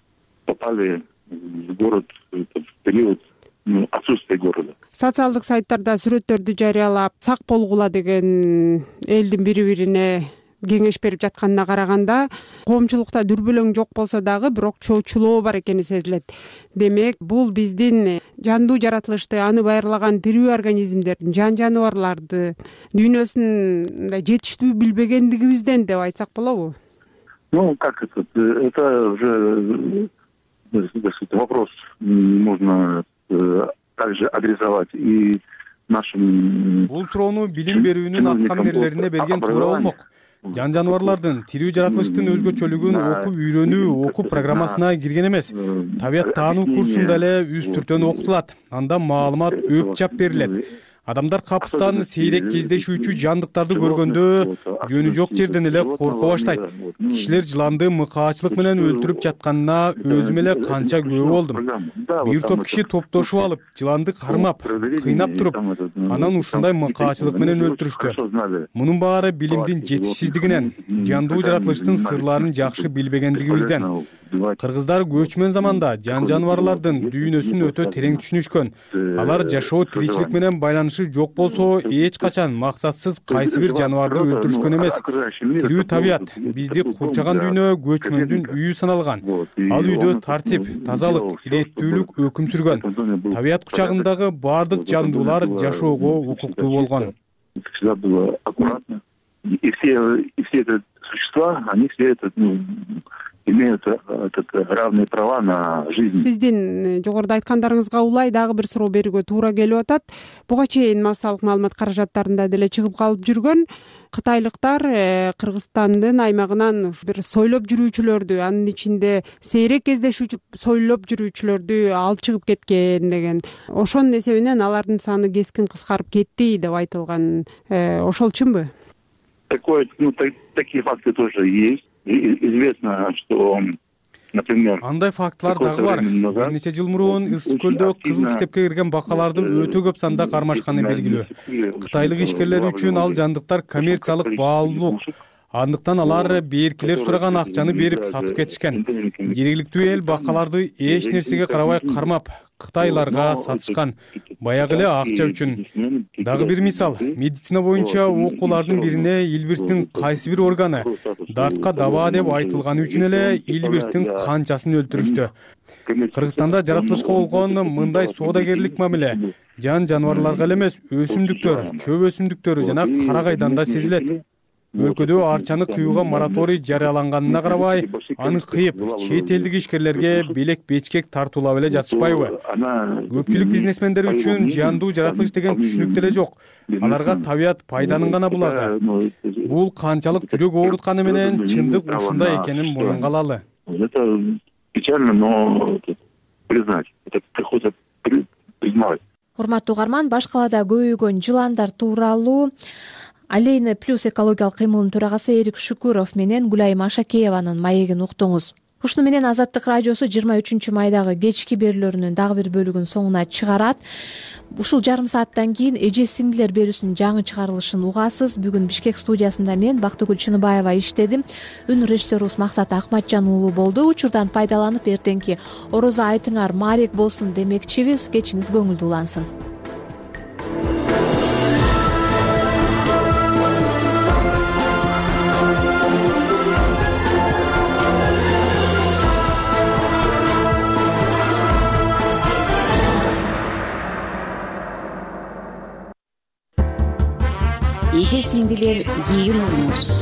Попали в город в период отсутствия города. Социалдык сайттарда сүрөттөрдү жарыялап, сак болгула деген элдин бири-бирине кеңеш берип жатканына караганда, коомчулукта дүрбөлөң жок болсо дагы бирок чоочулоо бар экени сезилет. Демек, бул биздин жандуу жаратылышты, аны байырлаган тирүү организмдердин, жан жаныбарларды дүйнөсүн жетиштүү билбегендигибизден деп айтсак болобу? Ну, как это? Это уже вопрос нужно также адресовать и нашим... Бул суроону билим берүүнүн аткаминерлерине берген туура болмок. Жан жаныбарлардын тирүү жаратылыштын өзгөчөлүгүн окуп үйрөнүү окуу программасына кирген эмес. Табият таануу курсунда эле үстүртөн окутулат. Анда маалымат өп чап берилет. Адамдар капыстан сейрек кездешүүчү жандыктарды көргөндө жөнү жок жерден эле корко баштайт. Кишилер жыланды мыкаачылык менен өлтүрүп жатканына өзүм эле канча күбө болдум. Бир топ киши топтошуп алып, жыланды кармап, кыйнап туруп, анан ушундай мыкаачылык менен өлтүрүштү. Мунун баары билимдин жетишсиздигинен, жандуу жаратылыштын сырларын жакшы билбегендигибизден. Кыргыздар көчмөн заманда жан жаныбарлардын дүйнөсүн өтө терең түшүнүшкөн. Алар жашоо тиричилик менен байланышы жок болсо, эч качан максатсыз кайсы бир жаныбарды өлтүрүшкөн эмес. Тирүү табият, бизди курчаган дүйнө көчмөндүн үйү саналган. Ал үйдө тартип, тазалык, иреттүүлүк өкүм сүргөн. Табият кучагындагы бардык жандуулар жашоого укуктуу болгон. Всегда было аккуратно. И все, и все эти существа, они все это, ну, имеют равные права на жизнь. Сиздин жогоруда айткандарыңызга улай дагы бир суроо берүүгө туура келип атат. Буга чейин массалык маалымат каражаттарында деле чыгып калып жүргөн кытайлыктар Кыргызстандын аймагынан бир сойлоп жүрүүчүлөрдү, анын ичинде сейрек кездешүүчү сойлоп жүрүүчүлөрдү алып чыгып кеткен деген. Ошонун эсебинен алардын саны кескин кыскарып кетти деп айтылган. Ошол чынбы? Такое, ну, такие факты тоже есть. Известно, что, например, андай фактылар дагы бар. Бир нече жыл мурун Ысык көлдө кызыл китепке кирген бакалардын өтө көп санда кармашканы белгилүү. Кытайлык ишкерлер үчүн ал жандыктар коммерциялык баалуулук. Андыктан алар беркилер сураган акчаны берип сатып кетишкен. Жергиликтүү эл бакаларды эч нерсеге карабай кармап, кытайларга сатышкан. Баягы эле акча үчүн. Дагы бир мисал, медицина боюнча окуулардын бирине Илбирстин кайсы бир органы дартка даба деп айтылганы үчүн эле Илбирстин канчасын өлтүрүштү. Кыргызстанда жаратылышка болгон мындай соодагерлик мамиле жан жаныбарларга эле эмес, өсүмдүктөр, чөп өсүмдүктөрү жана карагайдан да сезилет. өлкөдө арчаны кыюуга мораторий жарыяланганына карабай аны кыйып чет элдик ишкерлерге белек бечкек тартуулап эле жатышпайбы? Көпчүлүк бизнесмендер үчүн жандуу жаратылыш деген түшүнүк деле жок. Аларга табият пайданын гана булагы. Бул канчалык жүрөк оорутканы менен чындык ушундай экенин моюнга алалы. Это печально, но признать. Это приходится признавать. Урматтуу угарман, баш калаада көбөйгөн жыландар тууралуу Алейна плюс экологиялык кыймылдын төрагасы Эрик Шүкүров менен Гүлайым Ашакееванын маегин уктуңуз. Ушуну менен Азаттык радиосу жыйырма үчүнчү майдагы кечки берүүлөрүнүн дагы бир бөлүгүн соңуна чыгарат. Ушул жарым сааттан кийин эже сиңдилер берүүсүнүн жаңы чыгарылышын угасыз. Бүгүн Бишкек студиясында мен Бактыгүл Чыныбаева иштедим. Үн режиссерубуз Максат Акматжан уулу болду. Учурдан пайдаланып эртеңки орозо айтыңар маарек болсун демекчибиз. Кечиңиз көңүлдүү улансын. Эже сиңдилер кийимиңиз.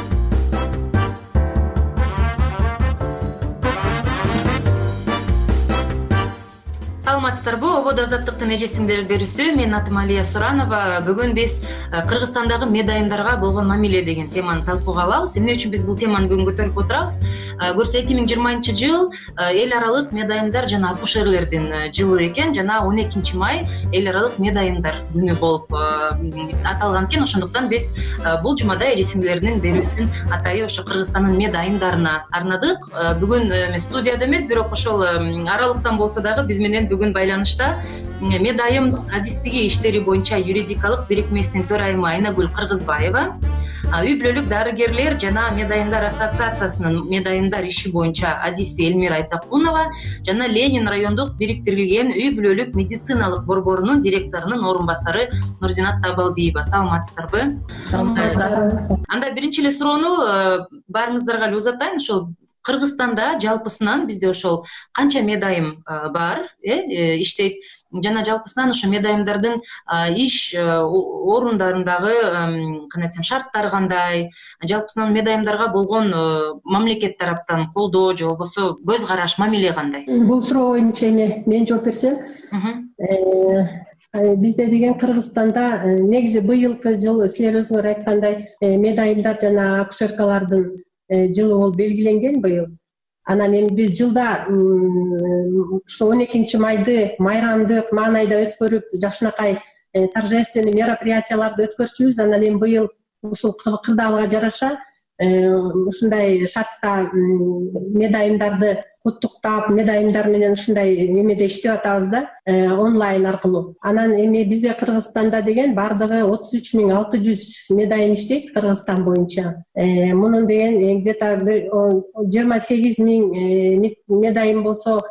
Саламатсыздарбы? Ободо Азаттыктын эже сиңдилер берүүсү. Менин атым Алия Суранова. Бүгүн биз Кыргызстандагы медайымдарга болгон мамиле деген теманы талкууга алабыз. Эмне үчүн биз бул теманы бүгүн көтөрүп отурабыз? Көрсө эки миң жыйырманчы жыл эл аралык медайымдар жана акушерлердин жылы экен. Жана он экинчи май эл аралык медайымдар күнү болуп аталган экен. Ошондуктан биз бул жумада эже сиңдилердин берүүсүн атайы ошо Кыргызстандын медайымдарына арнадык. Бүгүн студияда эмес, бирок ошол аралыктан болсо дагы биз менен бүгүн байланышта медайым адистиги иштери боюнча юридикалык бирикмесинин төрайымы Айнагүл Кыргызбаева, үй бүлөлүк дарыгерлер жана медайымдар ассоциациясынын медайымдар иши боюнча адиси Элмира Айтакунова жана Ленин райондук бириктирилген үй бүлөлүк медициналык борборунун директорунун орун басары Нурзинат Табалдиева. Саламатсыздарбы? Саламатсыздар. Анда биринчи эле суроону баарыңыздарга эле узатайын. Ошол Кыргызстанда жалпысынан бизде ошол канча медайым бар, э, иштейт жана жалпысынан ошо медайымдардын иш орундарындагы кандай десем шарттары кандай, жалпысынан медайымдарга болгон мамлекет тараптан колдоо же болбосо көз караш, мамиле кандай? Бул суроо боюнча эми мен жооп берсем, бизде деген Кыргызстанда негизи быйылкы жыл силер өзүңөр айткандай медайымдар жана акушеркалардын жылы болуп белгиленген быйыл. Анан эми биз жылда ушу он экинчи майды майрамдык маанайда өткөрүп, жакшынакай торжественный мероприятияларды өткөрчүбүз. Анан эми быйыл ушул кырдаалга жараша ушундай шартта медайымдарды куттуктап, медайымдар менен ушундай эмеде иштеп атабыз да, онлайн аркылуу. Анан эми бизде Кыргызстанда деген бардыгы отуз үч миң алты жүз медайым иштейт Кыргызстан боюнча. Мунун деген где-то жыйырма сегиз миң медайым болсо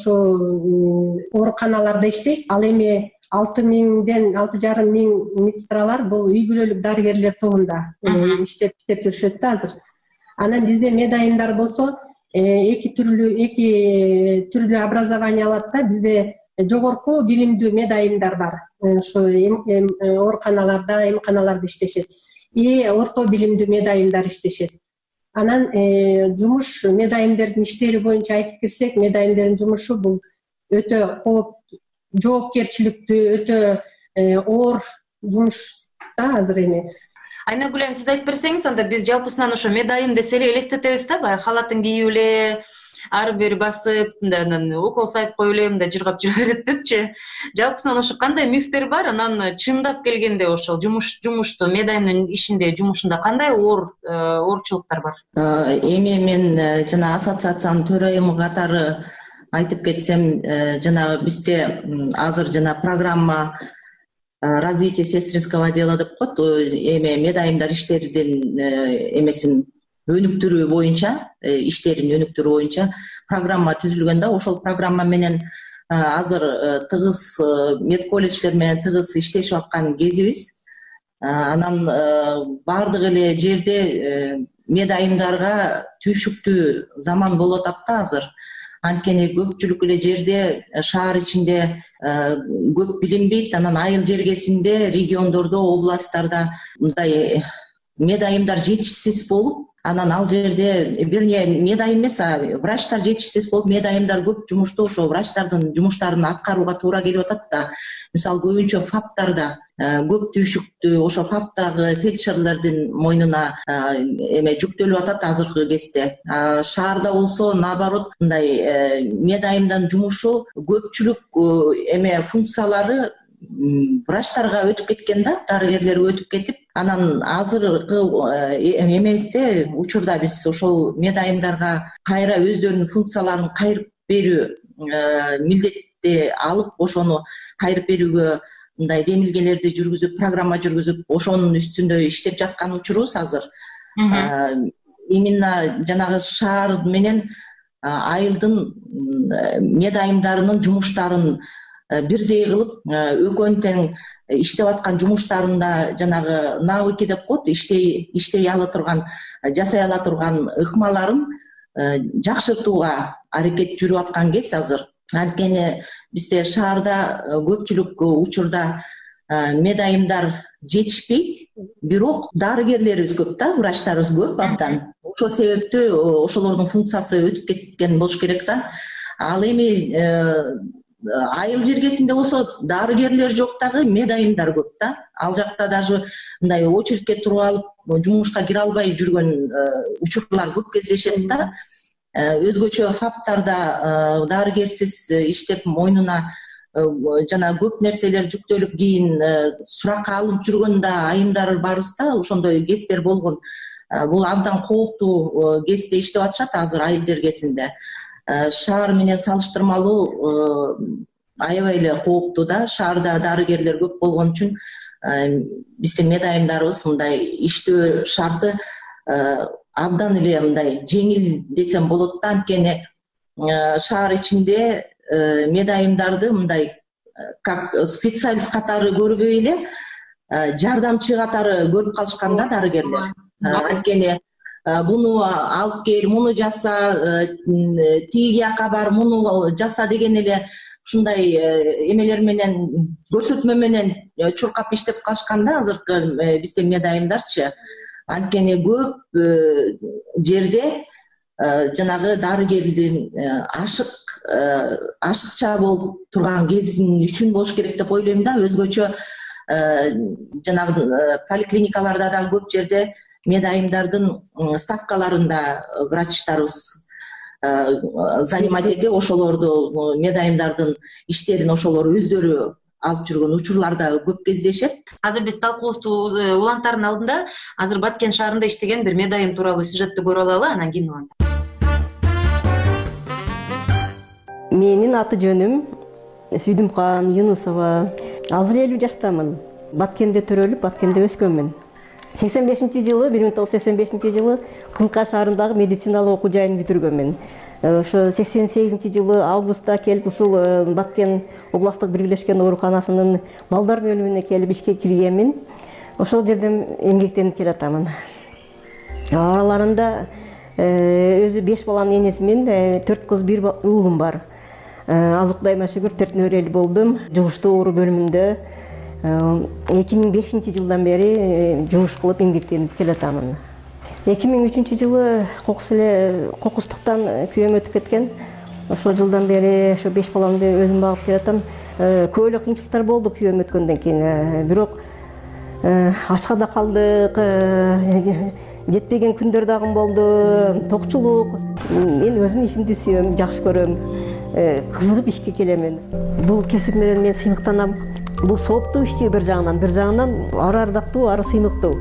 ошо ооруканаларда иштейт. Ал эми алты миңден алты жарым миң медсестралар бул үй бүлөлүк дарыгерлер тобунда иштеп иштеп жүрүшөт да азыр. Анан бизде медайымдар болсо эки түрлүү эки түрлүү образование алат да. Бизде жогорку билимдүү медайымдар бар. Ошо ооруканаларда, эмканаларда иштешет. И орто билимдүү медайымдар иштешет. Анан жумуш медайымдардын иштери боюнча айтып кирсек, медайымдардын жумушу бул өтө кооп, жоопкерчиликтүү, өтө оор жумуш да азыр эми. Айнагүл айым, сиз айтып берсеңиз, анда биз жалпысынан ошо медайым десе эле элестетебиз да, баягы халатын кийип эле, ары бери басып, мындай укол сайып коюп эле, мындай жыргап жүрө берет депчи. Жалпысынан ошо кандай мифтер бар? Анан чындап келгенде ошол жумуш жумушту медайымдын ишинде, жумушунда кандай оор оорчулуктар бар? Эми мен жана ассоциациянын төрайымы катары айтып кетсем, жана бизде азыр жана программа развитие сестринского дела деп коет, эме медайымдар иштердин эмесин өнүктүрүү боюнча, иштерин өнүктүрүү боюнча программа түзүлгөн да. Ошол программа менен азыр тыгыз мед колледждер менен тыгыз иштешип аткан кезибиз. Анан бардык эле жерде медайымдарга түйшүктүү заман болуп атат да азыр. Анткени көпчүлүк эле жерде, шаар ичинде көп билинбейт. Анан айыл жергесинде, региондордо, областтарда мындай медайымдар жетишсиз болуп, анан ал жерде бирне медайым эмес, врачтар жетишсиз болуп, медайымдар көп жумушту ошо врачтардын жумуштарын аткарууга туура келип атат да. Мисалы көбүнчө фаптарда көп түйшүктү ошо фаптагы фельдшерлердин мойнуна эме жүктөлүп атат азыркы кезде. Шаарда болсо наоборот мындай медайымдын жумушу көпчүлүк эме функциялары врачтарга өтүп кеткен да, дарыгерлерге өтүп кетип, анан азыркы эмебизде учурда биз ошол медайымдарга кайра өздөрүнүн функцияларын кайрып берүү милдетти алып, ошону кайрып берүүгө мындай демилгелерди жүргүзүп, программа жүргүзүп, ошонун үстүндө иштеп жаткан учурубуз азыр. Именно жанагы шаар менен айылдын медайымдарынын жумуштарын бирдей кылып, экөөнүн тең иштеп аткан жумуштарында жанагы навыки деп коет, иштей иштей ала турган, жасай ала турган ыкмаларын жакшыртууга аракет жүрүп аткан кез азыр. Анткени бизде шаарда көпчүлүк учурда медайымдар жетишпейт, бирок дарыгерлерибиз көп да, врачтарыбыз көп абдан. Ошол себептүү ошолордун функциясы өтүп кеткен болуш керек да. Ал эми айыл жергесинде болсо дарыгерлер жок дагы, медайымдар көп да. Ал жакта даже мындай очередке туруп алып, жумушка кире албай жүргөн учурлар көп кездешет да. Өзгөчө фаптарда дарыгерсиз иштеп, мойнуна жана көп нерселер жүктөлүп, кийин суракка алып жүргөндө айымдар барбыз да, ошондой кездер болгон. Бул абдан кооптуу кезде иштеп атышат азыр айыл жергесинде. Шаар менен салыштырмалуу аябай эле кооптуу да. Шаарда дарыгерлер көп болгон үчүн биздин медайымдарыбыз мындай иштөө шарты абдан эле мындай жеңил десем болот да. Анткени шаар ичинде медайымдарды мындай как специалист катары көрбөй эле жардамчы катары көрүп калышкан да дарыгерлер. Анткени буну алып кел, муну жаса, тиги жака бар, муну жаса деген эле ушундай эмелер менен, көрсөтмө менен чуркап иштеп калышканда азыркы биздин медайымдарчы. Анткени көп жерде жанагы дарыгердин ашык ашыкча болуп турган кезин үчүн болуш керек деп ойлойм да. Өзгөчө жанагы поликлиникаларда да көп жерде медайымдардын ставкаларында врачтарыбыз занимать этип, ошолорду медайымдардын иштерин ошолор өздөрү алып жүргөн учурлар да көп кездешет. Азыр биз талкуубузду улантардын алдында азыр Баткен шаарында иштеген бир медайым тууралуу сюжеттти көрүп алалы, анан кийин уланталы. Менин аты жөнүм Сүйдүмкан Юнусова. Азыр элүү жаштамын. Баткенде төрөлүп, Баткенде өскөнмүн. сексен бешинчи жылы, бир миң тогуз жүз сексен бешинчи жылы Кызылкаш шаарындагы медициналык окуу жайын бүтүргөнмүн. Ошо сексен сегизинчи жылы августта келип ушул Баткен областтык биргелешкен ооруканасынын балдар бөлүмүнө келип ишке киргенмин. Ошол жерден эмгектенип келатамын. Араларында өзү беш баланын энесимин, төрт кыз, бир уулум бар. Аз Кудайыма шүгүр төрт нөөрөлүү болдум. Жугуштуу оору бөлүмүндө эки миң бешинчи жылдан бери жумуш кылып эмгектенип келатамын. эки миң үчүнчү жылы кокус эле кокустуктан күйөөм өтүп кеткен. Ошол жылдан бери ошо беш баламды өзүм багып келатам. Көп эле кыйынчылыктар болду күйөөм өткөндөн кийин. Бирок ачкада калдык, жетпеген күндөр дагы болду, токчулук. Мен өзүм ишимди сүйөм, жакшы көрөм. Кызыгып ишке келемин. Бул кесип менен мен сыймыктанам. Бул сооптуу ишчи бир жагынан, бир жагынан ары ардактуу, ары сыймыктуу.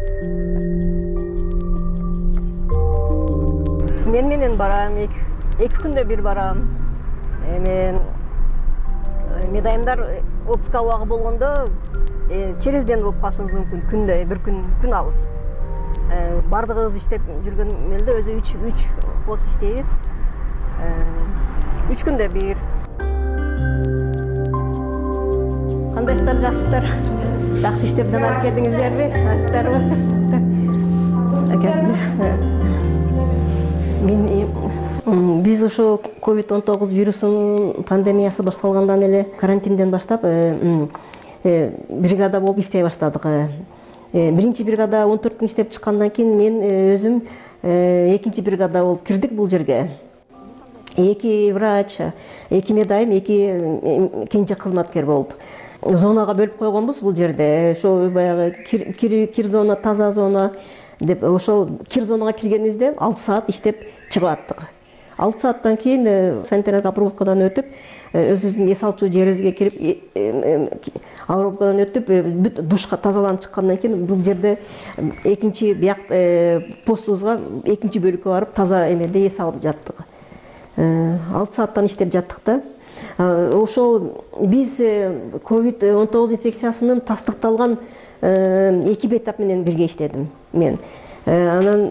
Мен менен барам, эки күндө бир барам. Мен медайымдар отпуска убагы болгондо через ден болуп калышыбыз мүмкүн, күндө бир күн күн алыс. Бардыгыбыз иштеп жүргөн мелде өзү үч үч пост иштейбиз. үч күндө бир. Кандайсыздар, жакшысыздар? Жакшы иштеп дамап келдиңиздерби? Аздарбы? Мен биз ошо ковид он тогуз вирусунун пандемиясы башталгандан эле карантинден баштап бригада болуп иштей баштадык. биринчи бригада он төрт күн иштеп чыккандан кийин мен өзүм экинчи бригада болуп кирдик бул жерге. Эки врач, эки медайым, эки кенже кызматкер болуп зонага бөлүп койгонбуз бул жерде. Ошо баягы кир зона, таза зона деп ошол кир зонага киргенибизде алты саат иштеп чыгып аттык. алты сааттан кийин санитариялык опробкадан өтүп, өзүбүздүн эс алчу жерибизге кирип, опробкадан өтүп, бүт душка тазаланып чыккандан кийин бул жерде экинчи бияк постубузга, экинчи бөлүккө барып таза эмеде эс алып жаттык. алты сааттан иштеп жаттык да. Ошол биз ковид он тогуз инфекциясынын тастыкталган эки бетап менен бирге иштедим мен. Анан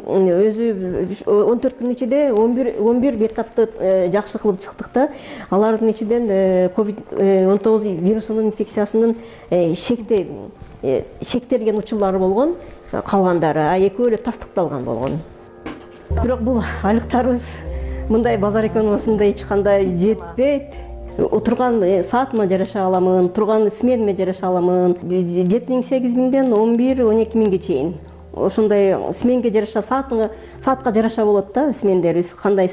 өзү он төрт күн ичинде он бир бетапты жакшы кылып чыктык да. Алардын ичинен ковид он тогуз вирусунун инфекциясынын шекте шектелген учурлары болгон, калгандары, а экөө эле тастыкталган болгон. Бирок бул айлыктарыбыз мындай базар экономикасында эч кандай жетпейт. Отурган саатыма жараша аламын, турган сменме жараша аламын. жети миң сегиз миңден он бир он эки миңге чейин. Ошондой сменге жараша, саатыңа, саатка жараша болот да смендерибиз. Кандай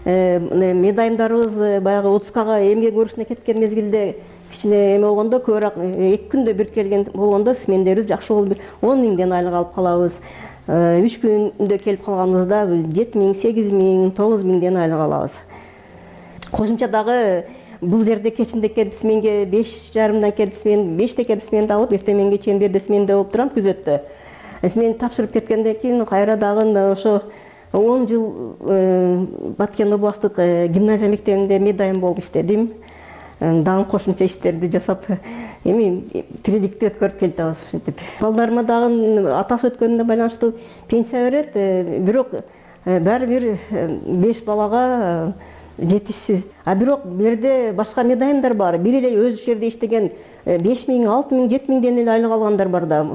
медайымдарыбыз баягы отпускага эмгек өрүшүнө кеткен мезгилде кичине эме болгондо, көбүрөөк эки күндө бир келген болгондо смендерибиз жакшы болуп он миңден айлык алып калабыз. үч күндө келип калганыбызда жети миң, сегиз миң, тогуз миңден айлык алабыз. Кошумча дагы бул жерде кечинде келип сменге беш жарымдан келип смен, беште келип сменди алып, эртеменге чейин берде сменде болуп турам күзөттө. Смен тапшырып кеткенден кийин кайра дагы ошо он жыл Баткен областтык гимназия мектебинде медайым болуп иштедим. Дагы кошумча иштерди жасап, эми тириликти өткөрүп келатабыз ушинтип. Балдарыма дагы атасы өткөнүнө байланыштуу пенсия берет, бирок баары бир беш балага жетишсиз. А бирок берде башка медайымдар бар. Бир эле өз жерде иштеген беш миң, алты миң, жети миңден эле айлык алгандар бар да.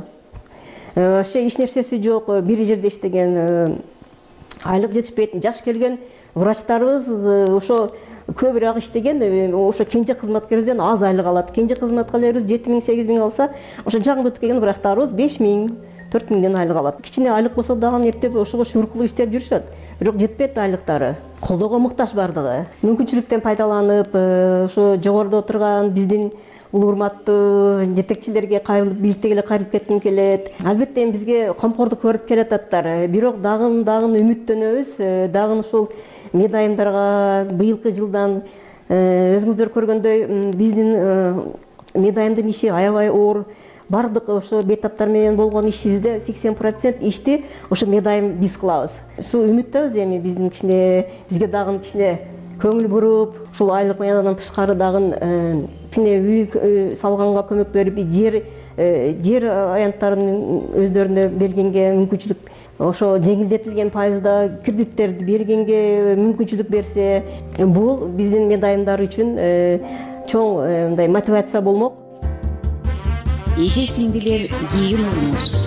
Вообще эч нерсеси жок, бир жерде иштеген, айлык жетишпейт. Жаш келген врачтарыбыз ошо көбүрөөк иштеген, ошо кенже кызматкерибизден аз айлык алат. Кенже кызматкерлерибиз жети миң, сегиз миң алса, ошо жаңы өтүп келген врачтарыбыз беш миң, төрт миңден айлык алат. Кичине айлык болсо дагы эптеп ошого шурур кылып иштеп жүрүшөт. Бирок жетпейт айлыктары. Колдоого муктаж бардыгы. Мүмкүнчүлүктөн пайдаланып, ошо жогоруда отурган биздин улуу урматтуу жетекчилерге кайрылып, бийликте эле кайрылып кетким келет. Албетте бизге камкордук көрүп келататтар. Бирок дагы дагы үмүттөнөбүз. Дагы ушул медайымдарга быйылкы жылдан өзүңүздөр көргөндөй биздин медайымдын иши аябай оор. Бардык ошо бетаптар менен болгон ишибизде сексен процент ишти ошо медайым биз кылабыз. Ушу үмүттөбүз эми биздин кичине бизге дагы кичине көңүл буруп, ушул айлык маядан тышкары дагы кичине үй салганга көмөк берип, жер жер аянттарын өздөрүнө бергенге мүмкүнчүлүк, ошо жеңилдетилген пайызда кредиттерди бергенге мүмкүнчүлүк берсе, бул биздин медайымдар үчүн чоң мындай мотивация болмок. Эже сиңдилер кийин уруңуз.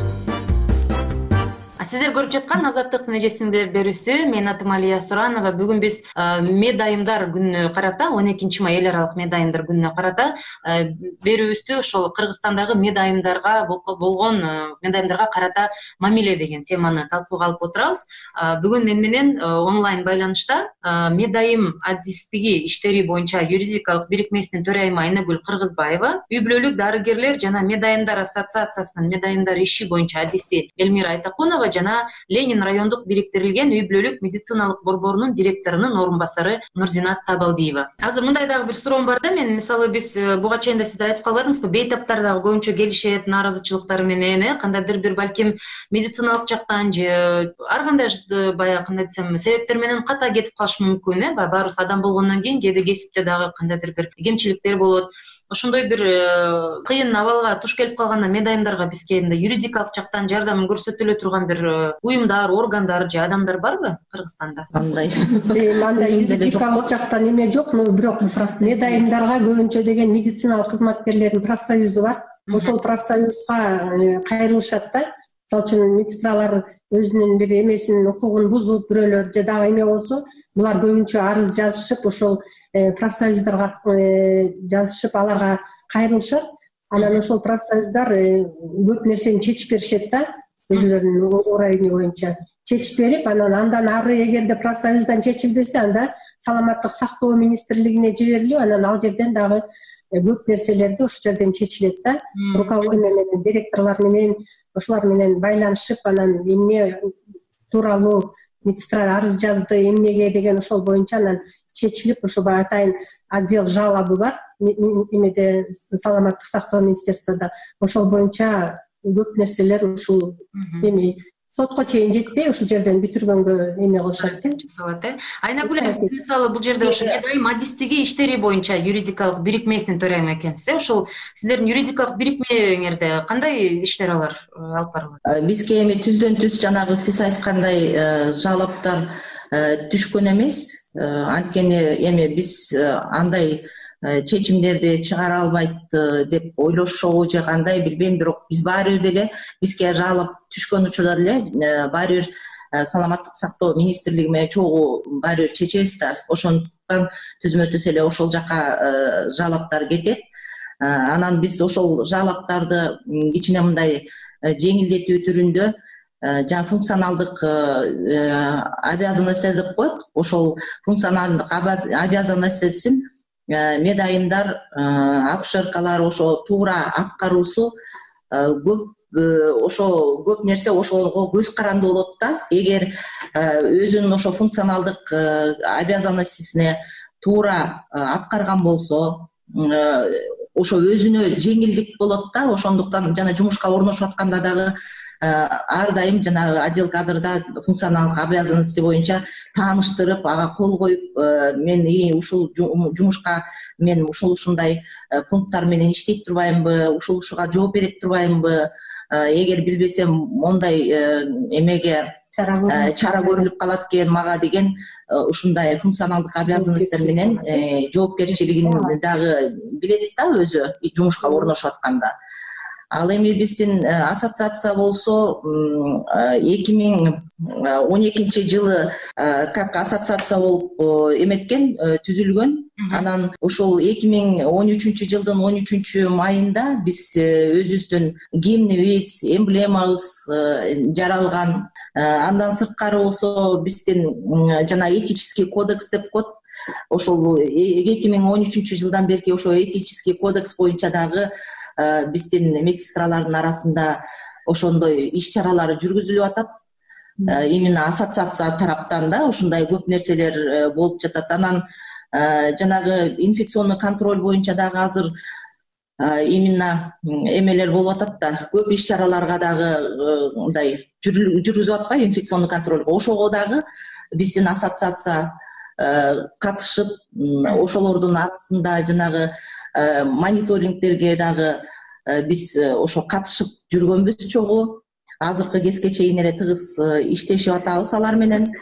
Сиздер көрүп жаткан Азаттыктын эже сиңдилер берүүсү. Мен атым Алия Суранова. Бүгүн биз медайымдар күнүнө карата, он экинчи май эл аралык медайымдар күнүнө карата берүүбүздү ошол Кыргызстандагы медайымдарга болгон медайымдарга карата мамиле деген теманы талкууга алып отурабыз. Бүгүн мен менен онлайн байланышта медайым адистиги иштери боюнча юридикалык бирикмесинин төрайымы Айнагүл Кыргызбаева, үй бүлөлүк дарыгерлер жана медайымдар ассоциациясынын медайымдар иши боюнча адиси Элмира Айтакунова жана Ленин райондук бириктирилген үй бүлөлүк медициналык борборунун директорунун орун басары Нурзинат Табалдиева. Азыр мындай дагы бир суроом бар да, мен мисалы биз буга чейин да сиздер айтып калбадыңызбы, бейтаптар дагы көбүнчө келишет нааразычылыктары менен, э кандайдыр бир балким медициналык жактан же ар кандай баягы кандай десем себептер менен ката кетип калышы мүмкүн, э баарыбыз адам болгондон кийин кээде кесипте дагы кандайдыр бир кемчиликтер болот. Ошондой бир кыйын абалга туш келип калганда медайымдарга бизге мындай юридикалык жактан жардам көрсөтүлө турган бир уюмдар, органдар же адамдар барбы Кыргызстанда? Андай. Андай юридикалык жактан эме жок, но бирок медайымдарга көбүнчө деген медициналык кызматкерлердин профсоюзу бар. Ошол профсоюзга кайрылышат да. Мисалы үчүн медсестралар өзүнүн бир эмесин, укугун бузуп, бирөөлөр же дагы эме болсо, булар көбүнчө арыз жазышып, ошол профсоюздарга жазышып, аларга кайрылышат. анан ошол профсоюздар көп нерсени чечип беришет да, өзүлөрүнүн уровени боюнча чечип берип, анан андан ары эгерде профсоюздан чечилбесе, анда саламаттык сактоо министрлигине жиберилип, анан ал жерден дагы көп нерселерди ошол жерден чечилет да. Руководитель менен, директорлор менен, ошолар менен байланышып, анан эмне тууралуу медсестра арыз жазды, эмнеге деген ошол боюнча анан чечилип, ошо баягы атайын отдел жалобы бар эмеде, саламаттык сактоо министерствода. Ошол боюнча көп нерселер ушул эми сотко чейин жетпей ушул жерден бүтүргөнгө эме кылышат да. Жасалат э. Айнагүл эми, сиз мисалы бул жерде ошо Медайым адистиги иштери боюнча юридикалык бирикмесинин төрайымы экенсиз э. Ошол сиздердин юридикалык бирикмеңерде кандай иштер алар алып барылат? Бизге эми түздөн түз жанагы сиз айткандай жалоптор түшкөн эмес. Анткени эми биз андай чечимдерди чыгара албайт деп ойлошобу же кандай билбейм, бирок биз баары бир деле бизге жалоп түшкөн учурда деле баары бир саламаттык сактоо министрлиги менен чогуу баары бир чечебиз да. Ошондуктан түзмө түз эле ошол жака жалоптор кетет. Анан биз ошол жалоптарды кичине мындай жеңилдетүү түрүндө жана функционалдык обязанность деп коет. Ошол функционалдык обязанностьсин медайымдар, акушеркалар ошо туура аткаруусу көп, ошо көп нерсе ошого көз каранды болот да. Эгер өзүнүн ошо функционалдык обязанностьсине туура аткарган болсо, ошо өзүнө жеңилдик болот да. Ошондуктан жана жумушка орношуп атканда дагы ар дайым жанагы отдел кадрда функционалдык обязанности боюнча тааныштырып, ага кол коюп, мен ушул жумушка мен ушул ушундай пункттар менен иштей турбаймынбы, ушул ушуга жооп бере турбаймынбы, эгер билбесем мондай эмеге чара көрүлүп калат экен мага деген ушундай функционалдык обязанностьтер менен жоопкерчилигин дагы билет да өзү жумушка орношуп атканда. Ал эми биздин ассоциация болсо эки миң он экинчи жылы как ассоциация болуп эметкен, түзүлгөн. Анан ушул эки миң он үчүнчү жылдын он үчүнчү майында биз өзүбүздүн гимнибиз, эмблемабыз жаралган. Андан сырткары болсо биздин жана этический кодекс деп коет. Ошол эки миң он үчүнчү жылдан берки ошо этический кодекс боюнча дагы биздин медсестралардын арасында ошондой иш-чаралар жүргүзүлүп атат. Именно ассоциация тараптан да ушундай көп нерселер болуп жатат. Анан жанагы инфекционный контроль боюнча дагы азыр именно эмелер болуп атат да. Көп иш-чараларга дагы мындай жүргүзүп атпайбы инфекционный контролго. Ошого дагы биздин ассоциация катышып, ошолордун арасында жанагы мониторингтерге дагы биз ошо катышып жүргөнбүз чогуу. Азыркы кезге чейин эле тыгыз иштешип атабыз алар менен.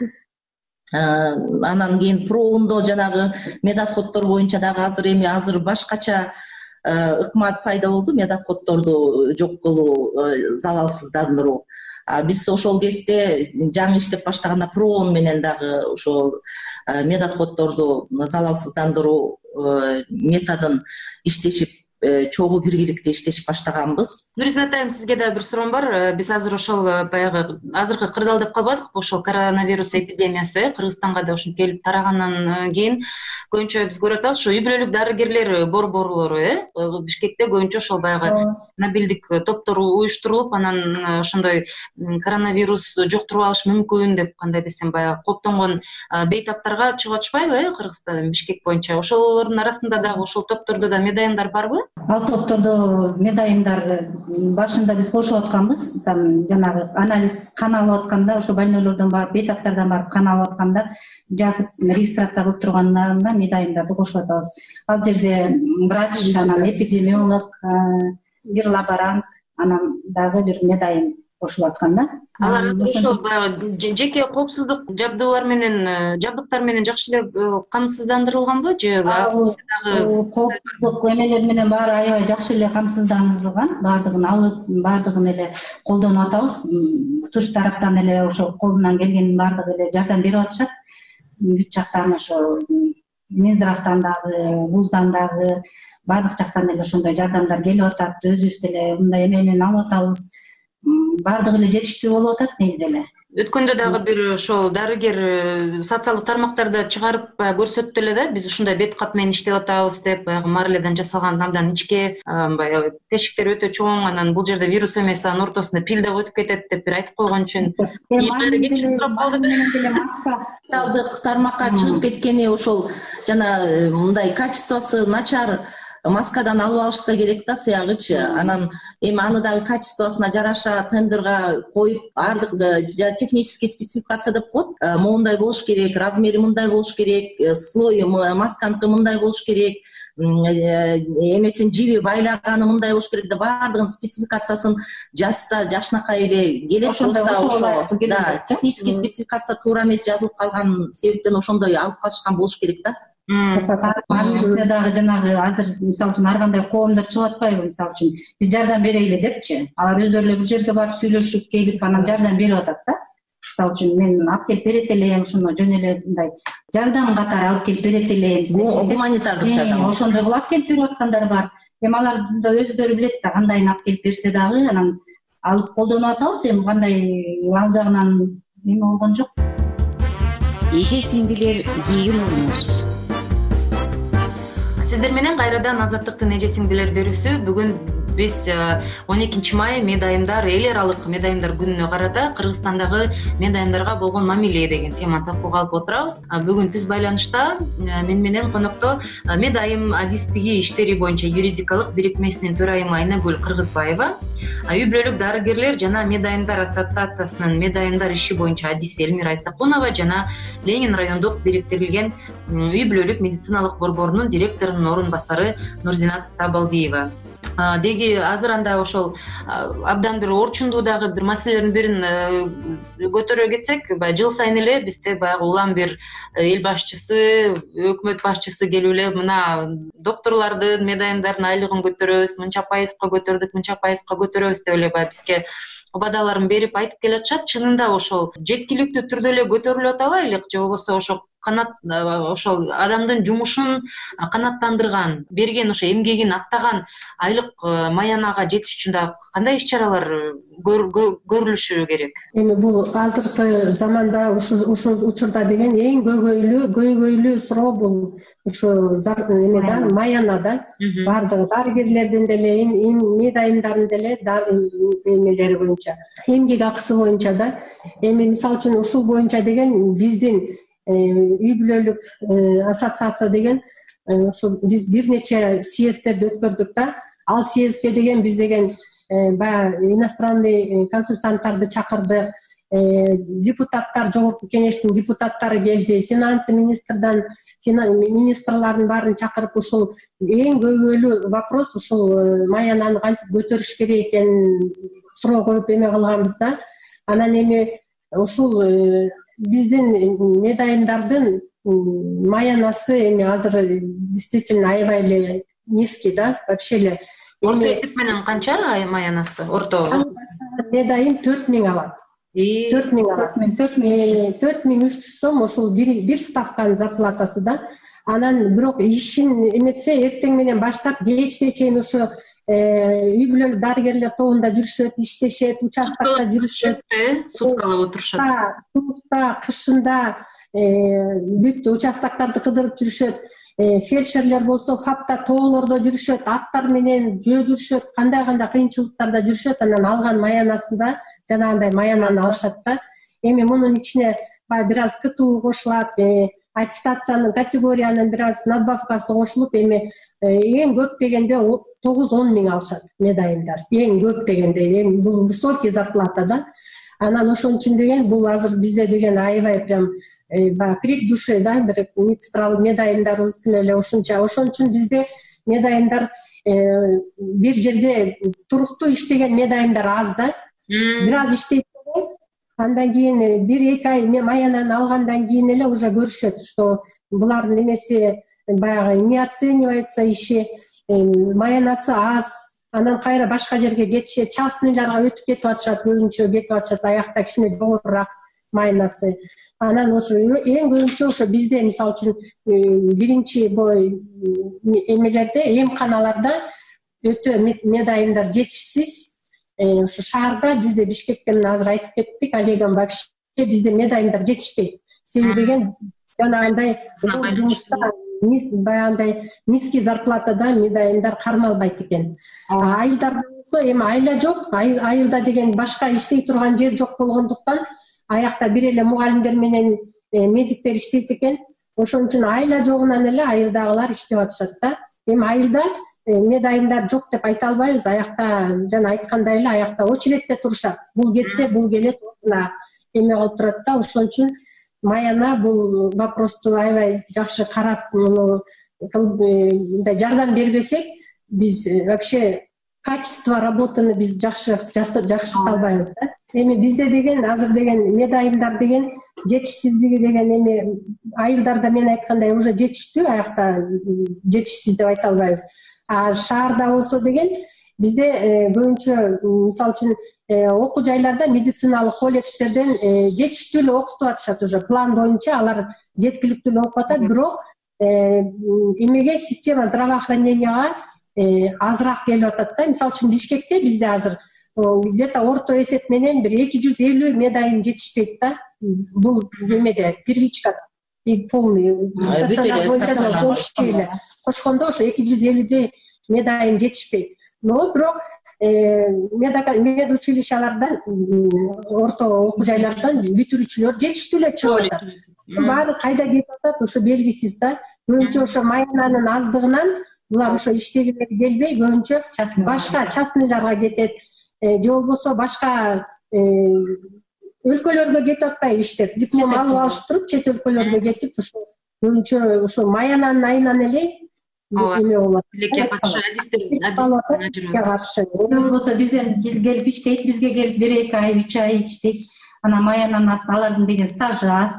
Анан кийин проундо жанагы медотходдор боюнча дагы азыр эми азыр башкача ыкмат пайда болду, медотходдорду жок кылуу, залалсыздандыруу. Биз ошол кезде жаңы иштеп баштаганда проун менен дагы ошол медотходдорду залалсыздандыруу методун иштешип, чогуу биргеликте иштешип баштаганбыз. Нуризин атайым, сизге да бир суроом бар. Биз азыр ошол баягы азыркы кырдаал деп калбадыкпы, ошол коронавирус эпидемиясы Кыргызстанга да ушинтип келип тарагандан кийин көбүнчө биз көрүп атабыз, ошо үй бүлөлүк дарыгерлер борборлору э Бишкекте көбүнчө ошол баягы мобилдик топтор уюштурулуп, анан ошондой коронавирус жуктуруп алыш мүмкүн деп, кандай десем, баягы коптонгон бейтаптарга чыгып атышпайбы э Кыргызстан, Бишкек боюнча. Ошолордун арасында дагы ошол топтордо да медайымдар барбы? Ал топтордо медайымдар башында биз кошуп атканбыз. Там жанагы анализ кан алып атканда, ошо больнойлордон барып, бейтаптардан барып кан алып атканда жазып регистрация кылып тургандарында медайымдарды кошуп атабыз. Ал жерде врач, анан эпидемиолог, бир лаборант, анан дагы бир медайым кошуп аткан да. Алар ошо баягы жеке коопсуздук жабдуулар менен, жабдыктар менен жакшы эле камсыздандырылганбы же дагы коопсуздук эмелер менен баары аябай жакшы эле камсыздандырылган, баардыгын алып, баардыгын эле колдонуп атабыз. Туш тараптан эле ошо колунан келгенин баардыгы эле жардам берип атышат. Бүт жактан ошо минздравтан дагы, вуздан дагы баардык жактан эле ошондой жардамдар келип атат. Өзүбүз деле мындай эме менен алып атабыз. Баардыгы эле жетиштүү болуп атат негизи эле. Өткөндө дагы бир ошол дарыгер социалдык тармактарда чыгарып көрсөттү эле да, биз ушундай бет кат менен иштеп атабыз деп, баягы марледен жасалган абдан ичке, баягы тешиктер өтө чоң, анан бул жерде вирус эмес, анын ортосунда пил да өтүп кетет деп бир айтып койгон үчүн социалдык тармакка чыгып кеткени ошол жана мындай качествосы начар маскадан алып алышса керек да сыягычы. Анан эми аны дагы качествосуна жараша тендерга коюп, ардык технический спецификация деп коет. Моундай болуш керек, размери мындай болуш керек, слою масканыкы мындай болуш керек, эмесин жиби байлаганы мындай болуш керек деп баардыгын спецификациясын жазса жакшынакай эле келет. Просто ошо да технический спецификация туура эмес жазылып калган себептен ошондой алып калышкан болуш керек да. Анын үстүнө дагы жанагы азыр мисалы үчүн ар кандай коомдор чыгып атпайбы, мисалы үчүн биз жардам берели депчи, алар өздөрү эле бул жерге барып сүйлөшүп келип анан жардам берип атат да. Мисалы үчүн мен алып келип берет элем, ошону жөн эле мындай жардам катары алып келип берет элем. Гуманитардык жардам. Ошондой кылып алып келип берип аткандар бар. Эми алар да өздөрү билет да кандайын алып келип берсе дагы анан алып колдонуп атабыз. Эми кандай ал жагынан эме болгон жок. Эже сиңдилер кийимиңиз. Сиздер менен кайрадан Азаттыктын эже сиңдилер берүүсү. Бүгүн биз он экинчи май медайымдар, эл аралык медайымдар күнүнө карата Кыргызстандагы медайымдарга болгон мамиле деген теманы талкууга алып отырабыз. Бүгүн түз байланышта мен менен конокто медайым адистиги иштери боюнча юридикалык бирикмесинин төрайымы Айнагүл Кыргызбаева, үй бүлөлүк дарыгерлер жана медайымдар ассоциациясынын медайымдар иши боюнча адиси Элмира Айтакунова жана Ленин райондук бириктирилген үй бүлөлүк медициналык борборунун директорунун орун басары Нурзинат Табалдиева. Деги азыр анда ошол абдан бир орчундуу дагы бир маселелердин бирин көтөрө кетсек, баягы жыл сайын эле бизде баягы улам бир эл башчысы, өкмөт башчысы келип эле мына докторлордун, медайымдардын айлыгын көтөрөбүз, мынча пайызга көтөрдүк, мынча пайызга көтөрөбүз деп эле баягы бизге убадаларын берип айтып келатышат. Чынында ошол жеткиликтүү түрдө эле көтөрүлүп атабайлы же болбосо ошол канат ошол адамдын жумушун канааттандырган, берген ошо эмгегин актаган айлык маянага жетиш үчүн дагы кандай иш чаралар көрүлүшү керек? Эми бул азыркы заманда ушул учурда деген эң көйгөйлүү көйгөйлүү суроо бул ушу эме да, маяна да. Бардыгы дарыгерлердин деле, медайымдардын деле эмелери боюнча, эмгек акысы боюнча да. Эми мисалы үчүн ушул боюнча деген биздин үй бүлөлүк ассоциация деген ушу биз бир нече съезддерди өткөрдүк да. Ал съездге деген биз деген баягы иностранный консультанттарды чакырдык, депутаттар, жогорку кеңештин депутаттары келди, финансы министрдан министрлардын баарын чакырып ушул эң көйгөйлүү вопрос ушул маянаны кантип көтөрүш керек экенин суроо коюп эме кылганбыз да. Анан эми ушул биздин медайымдардын маянасы эми азыр действительно аябай эле низкий да, вообще эле. Орто эсеп менен канча маянасы? Орто медайым төрт миң алат. төрт миң алат. төрт миң үч жүз сом ошол бир ставканын зарплатасы да. Анан бирок ишин эметсе эртең менен баштап кечке чейин ошо үй бүлөлүк дарыгерлер тобунда жүрүшөт, иштешет, участокто жүрүшөт, суткалап отурушат. Суукта, кышында бүт участокторду кыдырып жүрүшөт. Фельдшерлер болсо хапта тоолордо жүрүшөт, аттар менен жөө жүрүшөт, кандай-кандай кыйынчылыктарда жүрүшөт. Анан алган маянасында жанагындай маянаны алышат да. Эми мунун ичине баягы бир аз КТУ кошулат, аттестациянын категориянын бир аз надбавкасы кошулуп, эми эң көп дегенде тогуз он миң алышат медайымдар. Эң көп дегенде, эң бул высокий зарплата да. Анан ошон үчүн деген бул азыр бизде деген аябай прям баягы крик души да, бир медайымдарыбыздын эле ушунча. Ошон үчүн бизде медайымдар бир жерде туруктуу иштеген медайымдар аз да. Бир аз иштейт. Андан кийин бир эки ай маянаны алгандан кийин эле уже көрүшөт, что булардын эмеси баягы не оценивается иши, маянасы аз. Анан кайра башка жерге кетишет, частныйларга өтүп кетип атышат, көбүнчө кетип атышат, аякта кичине жогорураак майнасы. Анан ошо эң көбүнчө ошо бизде мисалы үчүн биринчи бой эмелерде, эмканаларда өтө медайымдар жетишсиз. Ошо шаарда бизде Бишкекте мына азыр айтып кеттик, Олегам, вообще бизде медайымдар жетишпейт. Себеби деген жанагындай жумушта баягындай низкий зарплатада медайымдар кармалбайт экен. Айылдарда болсо эми айла жок, айылда деген башка иштей турган жер жок болгондуктан аякта бир эле мугалимдер менен медиктер иштейт экен. Ошон үчүн айла жогунан эле айылдагылар иштеп атышат да. Эми айылда медайымдар жок деп айта албайбыз. Аякта жана айткандай эле аякта очередте турушат. Бул кетсе, бул келет, мына эме кылып турат да. Ошон үчүн Маяна бул вопросту аябай жакшы карап, муну мындай жардам бербесек, биз вообще качество работаны биз жакшы жакшы албайбыз да. Эми бизде деген азыр деген медайымдар деген жетишсиздиги деген эми айылдарда мен айткандай уже жетиштүү, аякта жетишсиз деп айта албайбыз. А шаарда болсо деген бизде көбүнчө мисалы үчүн окуу жайларда медициналык колледждерден жетиштүү эле окутуп атышат, уже план боюнча алар жеткиликтүү эле окуп атат, бирок эмеге система здравоохраненияга азыраак келип атат да. Мисалы үчүн Бишкекте бизде азыр где-то орто эсеп менен бир эки жүз элүү медайым жетишпейт да. Бул эмеде первичка и полный кошкондо ошо эки жүз элүүдөй медайым жетишпейт. Но бирок медучилищалардан, орто окуу жайлардан бүтүрүүчүлөр жетиштүү эле чыгып атат. Баары кайда кетип атат ошо белгисиз да. Көбүнчө ошо майнанын аздыгынан булар ошо иштегилери келбей, көбүнчө башка частныйларга кетет, же болбосо башка өлкөлөргө кетип атпайбы иштеп, диплом алып алыштырып чет өлкөлөргө кетип, ошо көбүнчө ошо маянанын айынан эле эме болот. Тилекке каршы адистер каршы. Болбосо бизден келип иштейт, бизге келип бир эки ай, үч ай иштейт. Анан маянанын астында алардын деген стажы аз.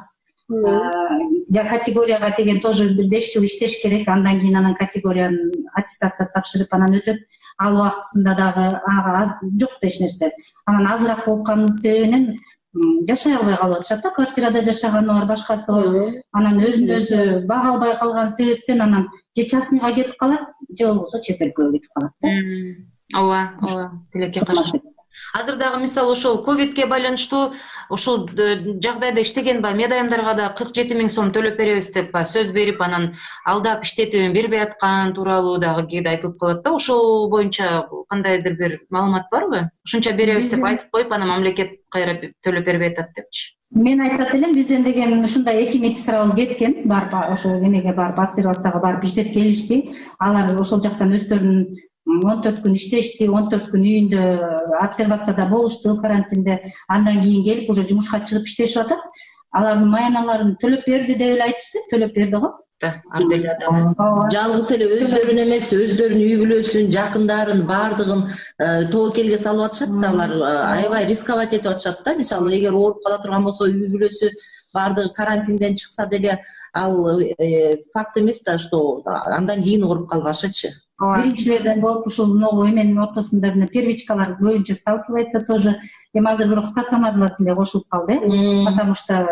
Я категорияга деген тоже бир беш жыл иштеш керек, андан кийин анан категориянын аттестация тапшырып анан өтөт. Ал убактысында дагы ага аз жок эч нерсе. Анан азыраак болуп калганын себебинен жашай албай калып атышат да, квартирада жашаганы бар, башкасы бар. Анан өзүн өзү бага албай калган себептен анан же частныйга кетип калат, же болбосо чет өлкөгө кетип калат да. Ооба, ооба, тилекке каршы. Азыр дагы мисалы ошол ковидке байланыштуу ошол жагдайда иштеген баягы медайымдарга да кырк жети миң сом төлөп беребиз деп сөз берип, анан алдап иштетип бербей аткан тууралуу дагы кээде айтылып калат да. Ошол боюнча кандайдыр бир маалымат барбы? Ушунча беребиз деп айтып коюп, анан мамлекет кайра төлөп бербей атат депчи. Мен айтат элем, бизден деген ушундай эки медсестрабыз кеткен, барып ошо эмеге барып обсервацияга барып иштеп келишти. Алар ошол жактан өздөрүнүн он төрт күн иштешти, он төрт күн үйүндө обсервацияда болушту, карантинде. Андан кийин келип уже жумушка чыгып иштешип атат. Алардын маяналарын төлөп берди деп эле айтышты, төлөп берди го. Ар деле адам. Жалгыз эле өздөрүн эмес, өздөрүнүн үй бүлөсүн, жакындарын баардыгын тобокелге салып атышат да. Алар аябай рисковать этип атышат да. Мисалы, эгер ооруп кала турган болсо, үй бүлөсү баардыгы карантинден чыкса деле ал факт эмес да, что андан кийин ооруп калбашычы. Биринчилерден болуп ушул много эменин ортосунда первичкалар көбүнчө сталкивается тоже. Эми азыр бирок стационарлар деле кошулуп калды, потому что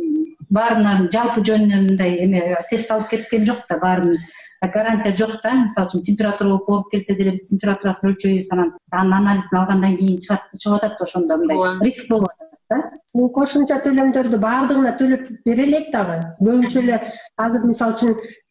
баарынан жалпы жөнүнөн мындай эме тест алып кеткен жок да, баарынын гарантия жок да. Мисалы үчүн температура болуп ооруп келсе деле биз температурасын өлчөйбүз, анан анын анализин алгандан кийин чыгат чыгып атат да, ошондо мындай риск болуп атат да. Бул кошумча төлөмдөрдү баардыгына төлөп бере элек дагы. Көбүнчө эле азыр мисалы үчүн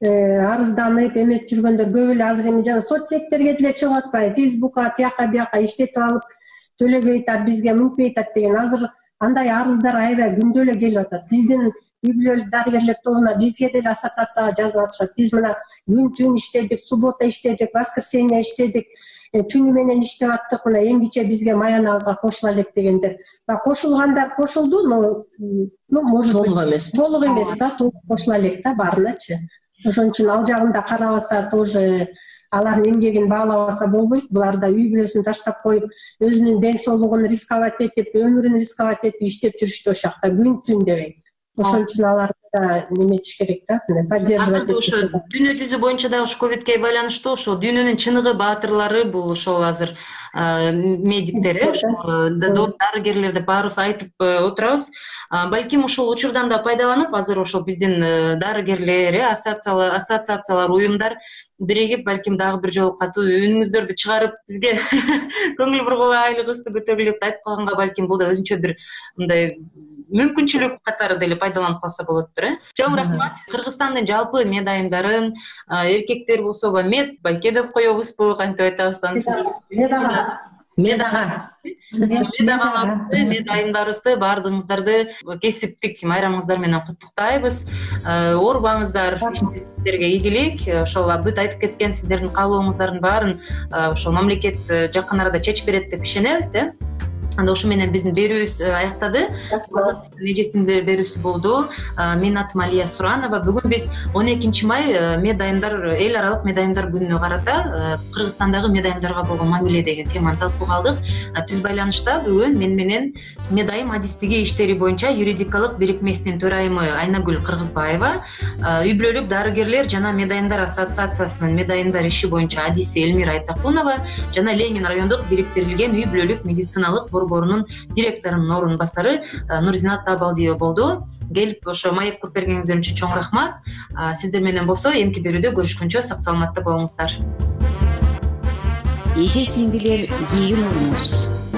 арызданып эметип жүргөндөр көп эле азыр эми жана соцсеттерге деле чыгып атпайбы, фейсбукка тияка бияка иштетип алып төлөбөй атат, бизге мүнкпөй атат деген азыр андай арыздар аябай күндө эле келип атат. Биздин үй бүлөлүк дарыгерлер тобуна бизге деле ассоциацияга жазып атышат. Биз мына күн түн иштедик, суббота иштедик, воскресенье иштедик, түнү менен иштеп аттык, мына эмгиче бизге маянабызга кошула элек дегендер. Кошулгандар кошулду, но ну может толук эмес. Толук эмес да, толук кошула элек да баарыначы. Ошон үчүн ал жагында карабаса тоже алардын эмгегин баалабаса болбойт. Булар да үй бүлөсүн таштап коюп, өзүнүн ден соолугун рисковать этип, өмүрүн рисковать этип иштеп жүрүштү ошол жакта күн түн дебей. Ошон үчүн алар да неметиш керек да, поддерживать ошо дүйнө жүзү боюнча дагы ушу ковидке байланыштуу ошо дүйнөнүн чыныгы баатырлары бул ошол азыр медиктер э ошол дарыгерлер деп баарыбыз айтып отурабыз. Балким ушул учурдан да пайдаланып азыр ошол биздин дарыгерлер ассоциациялар уюмдар биригип балким дагы бир жолу катуу үнүңүздөрдү чыгарып бизге көңүл бургула айлыгыбызды көтөргүлөп айтып калганга балким бул да өзүнчө бир мындай мүмкүнчүлүк катары деле пайдаланып калса болоттур э. Чоң рахмат. Кыргызстандын жалпы медайымдарын эркектер болсо мед байке деп коебузбу, кантип айтабыз аны? Медага. Медага. Медага медайымдарыбызды баардыгыңыздарды кесиптик майрамыңыздар менен куттуктайбыз. Оорубаңыздар, сиздерге ийгилик. Ошол бүт айтып кеткен сиздердин каалооңуздардын баарын ошол мамлекет жакын арада чечип берет деп ишенебиз э. Анда ушу менен биздин берүүбүз аяктады. Эже-сиңдилер берүүсү болду. Менин атым Алия Суранова. Бүгүн биз он экинчи май медайымдар, эл аралык медайымдар күнүнө карата Кыргызстандагы медайымдарга болгон мамиле деген теманы талкууга алдык. Түз байланышта бүгүн мен менен медайым адистиги иштери боюнча юридикалык бирикмесинин төрайымы Айнагүл Кыргызбаева, үй бүлөлүк дарыгерлер жана медайымдар ассоциациясынын медайымдар иши боюнча адиси Элмира Айтакунова жана Ленин райондук бириктирилген үй бүлөлүк медициналык борборунун директорунун орун басары Нурзинат Табалдиева болду. Келип ошо маек кылып бергениңиздер үчүн чоң рахмат. Сиздер менен болсо эмки берүүдө көрүшкөнчө сак саламатта болуңуздар. Эже-сиңдилер кийим урмуз.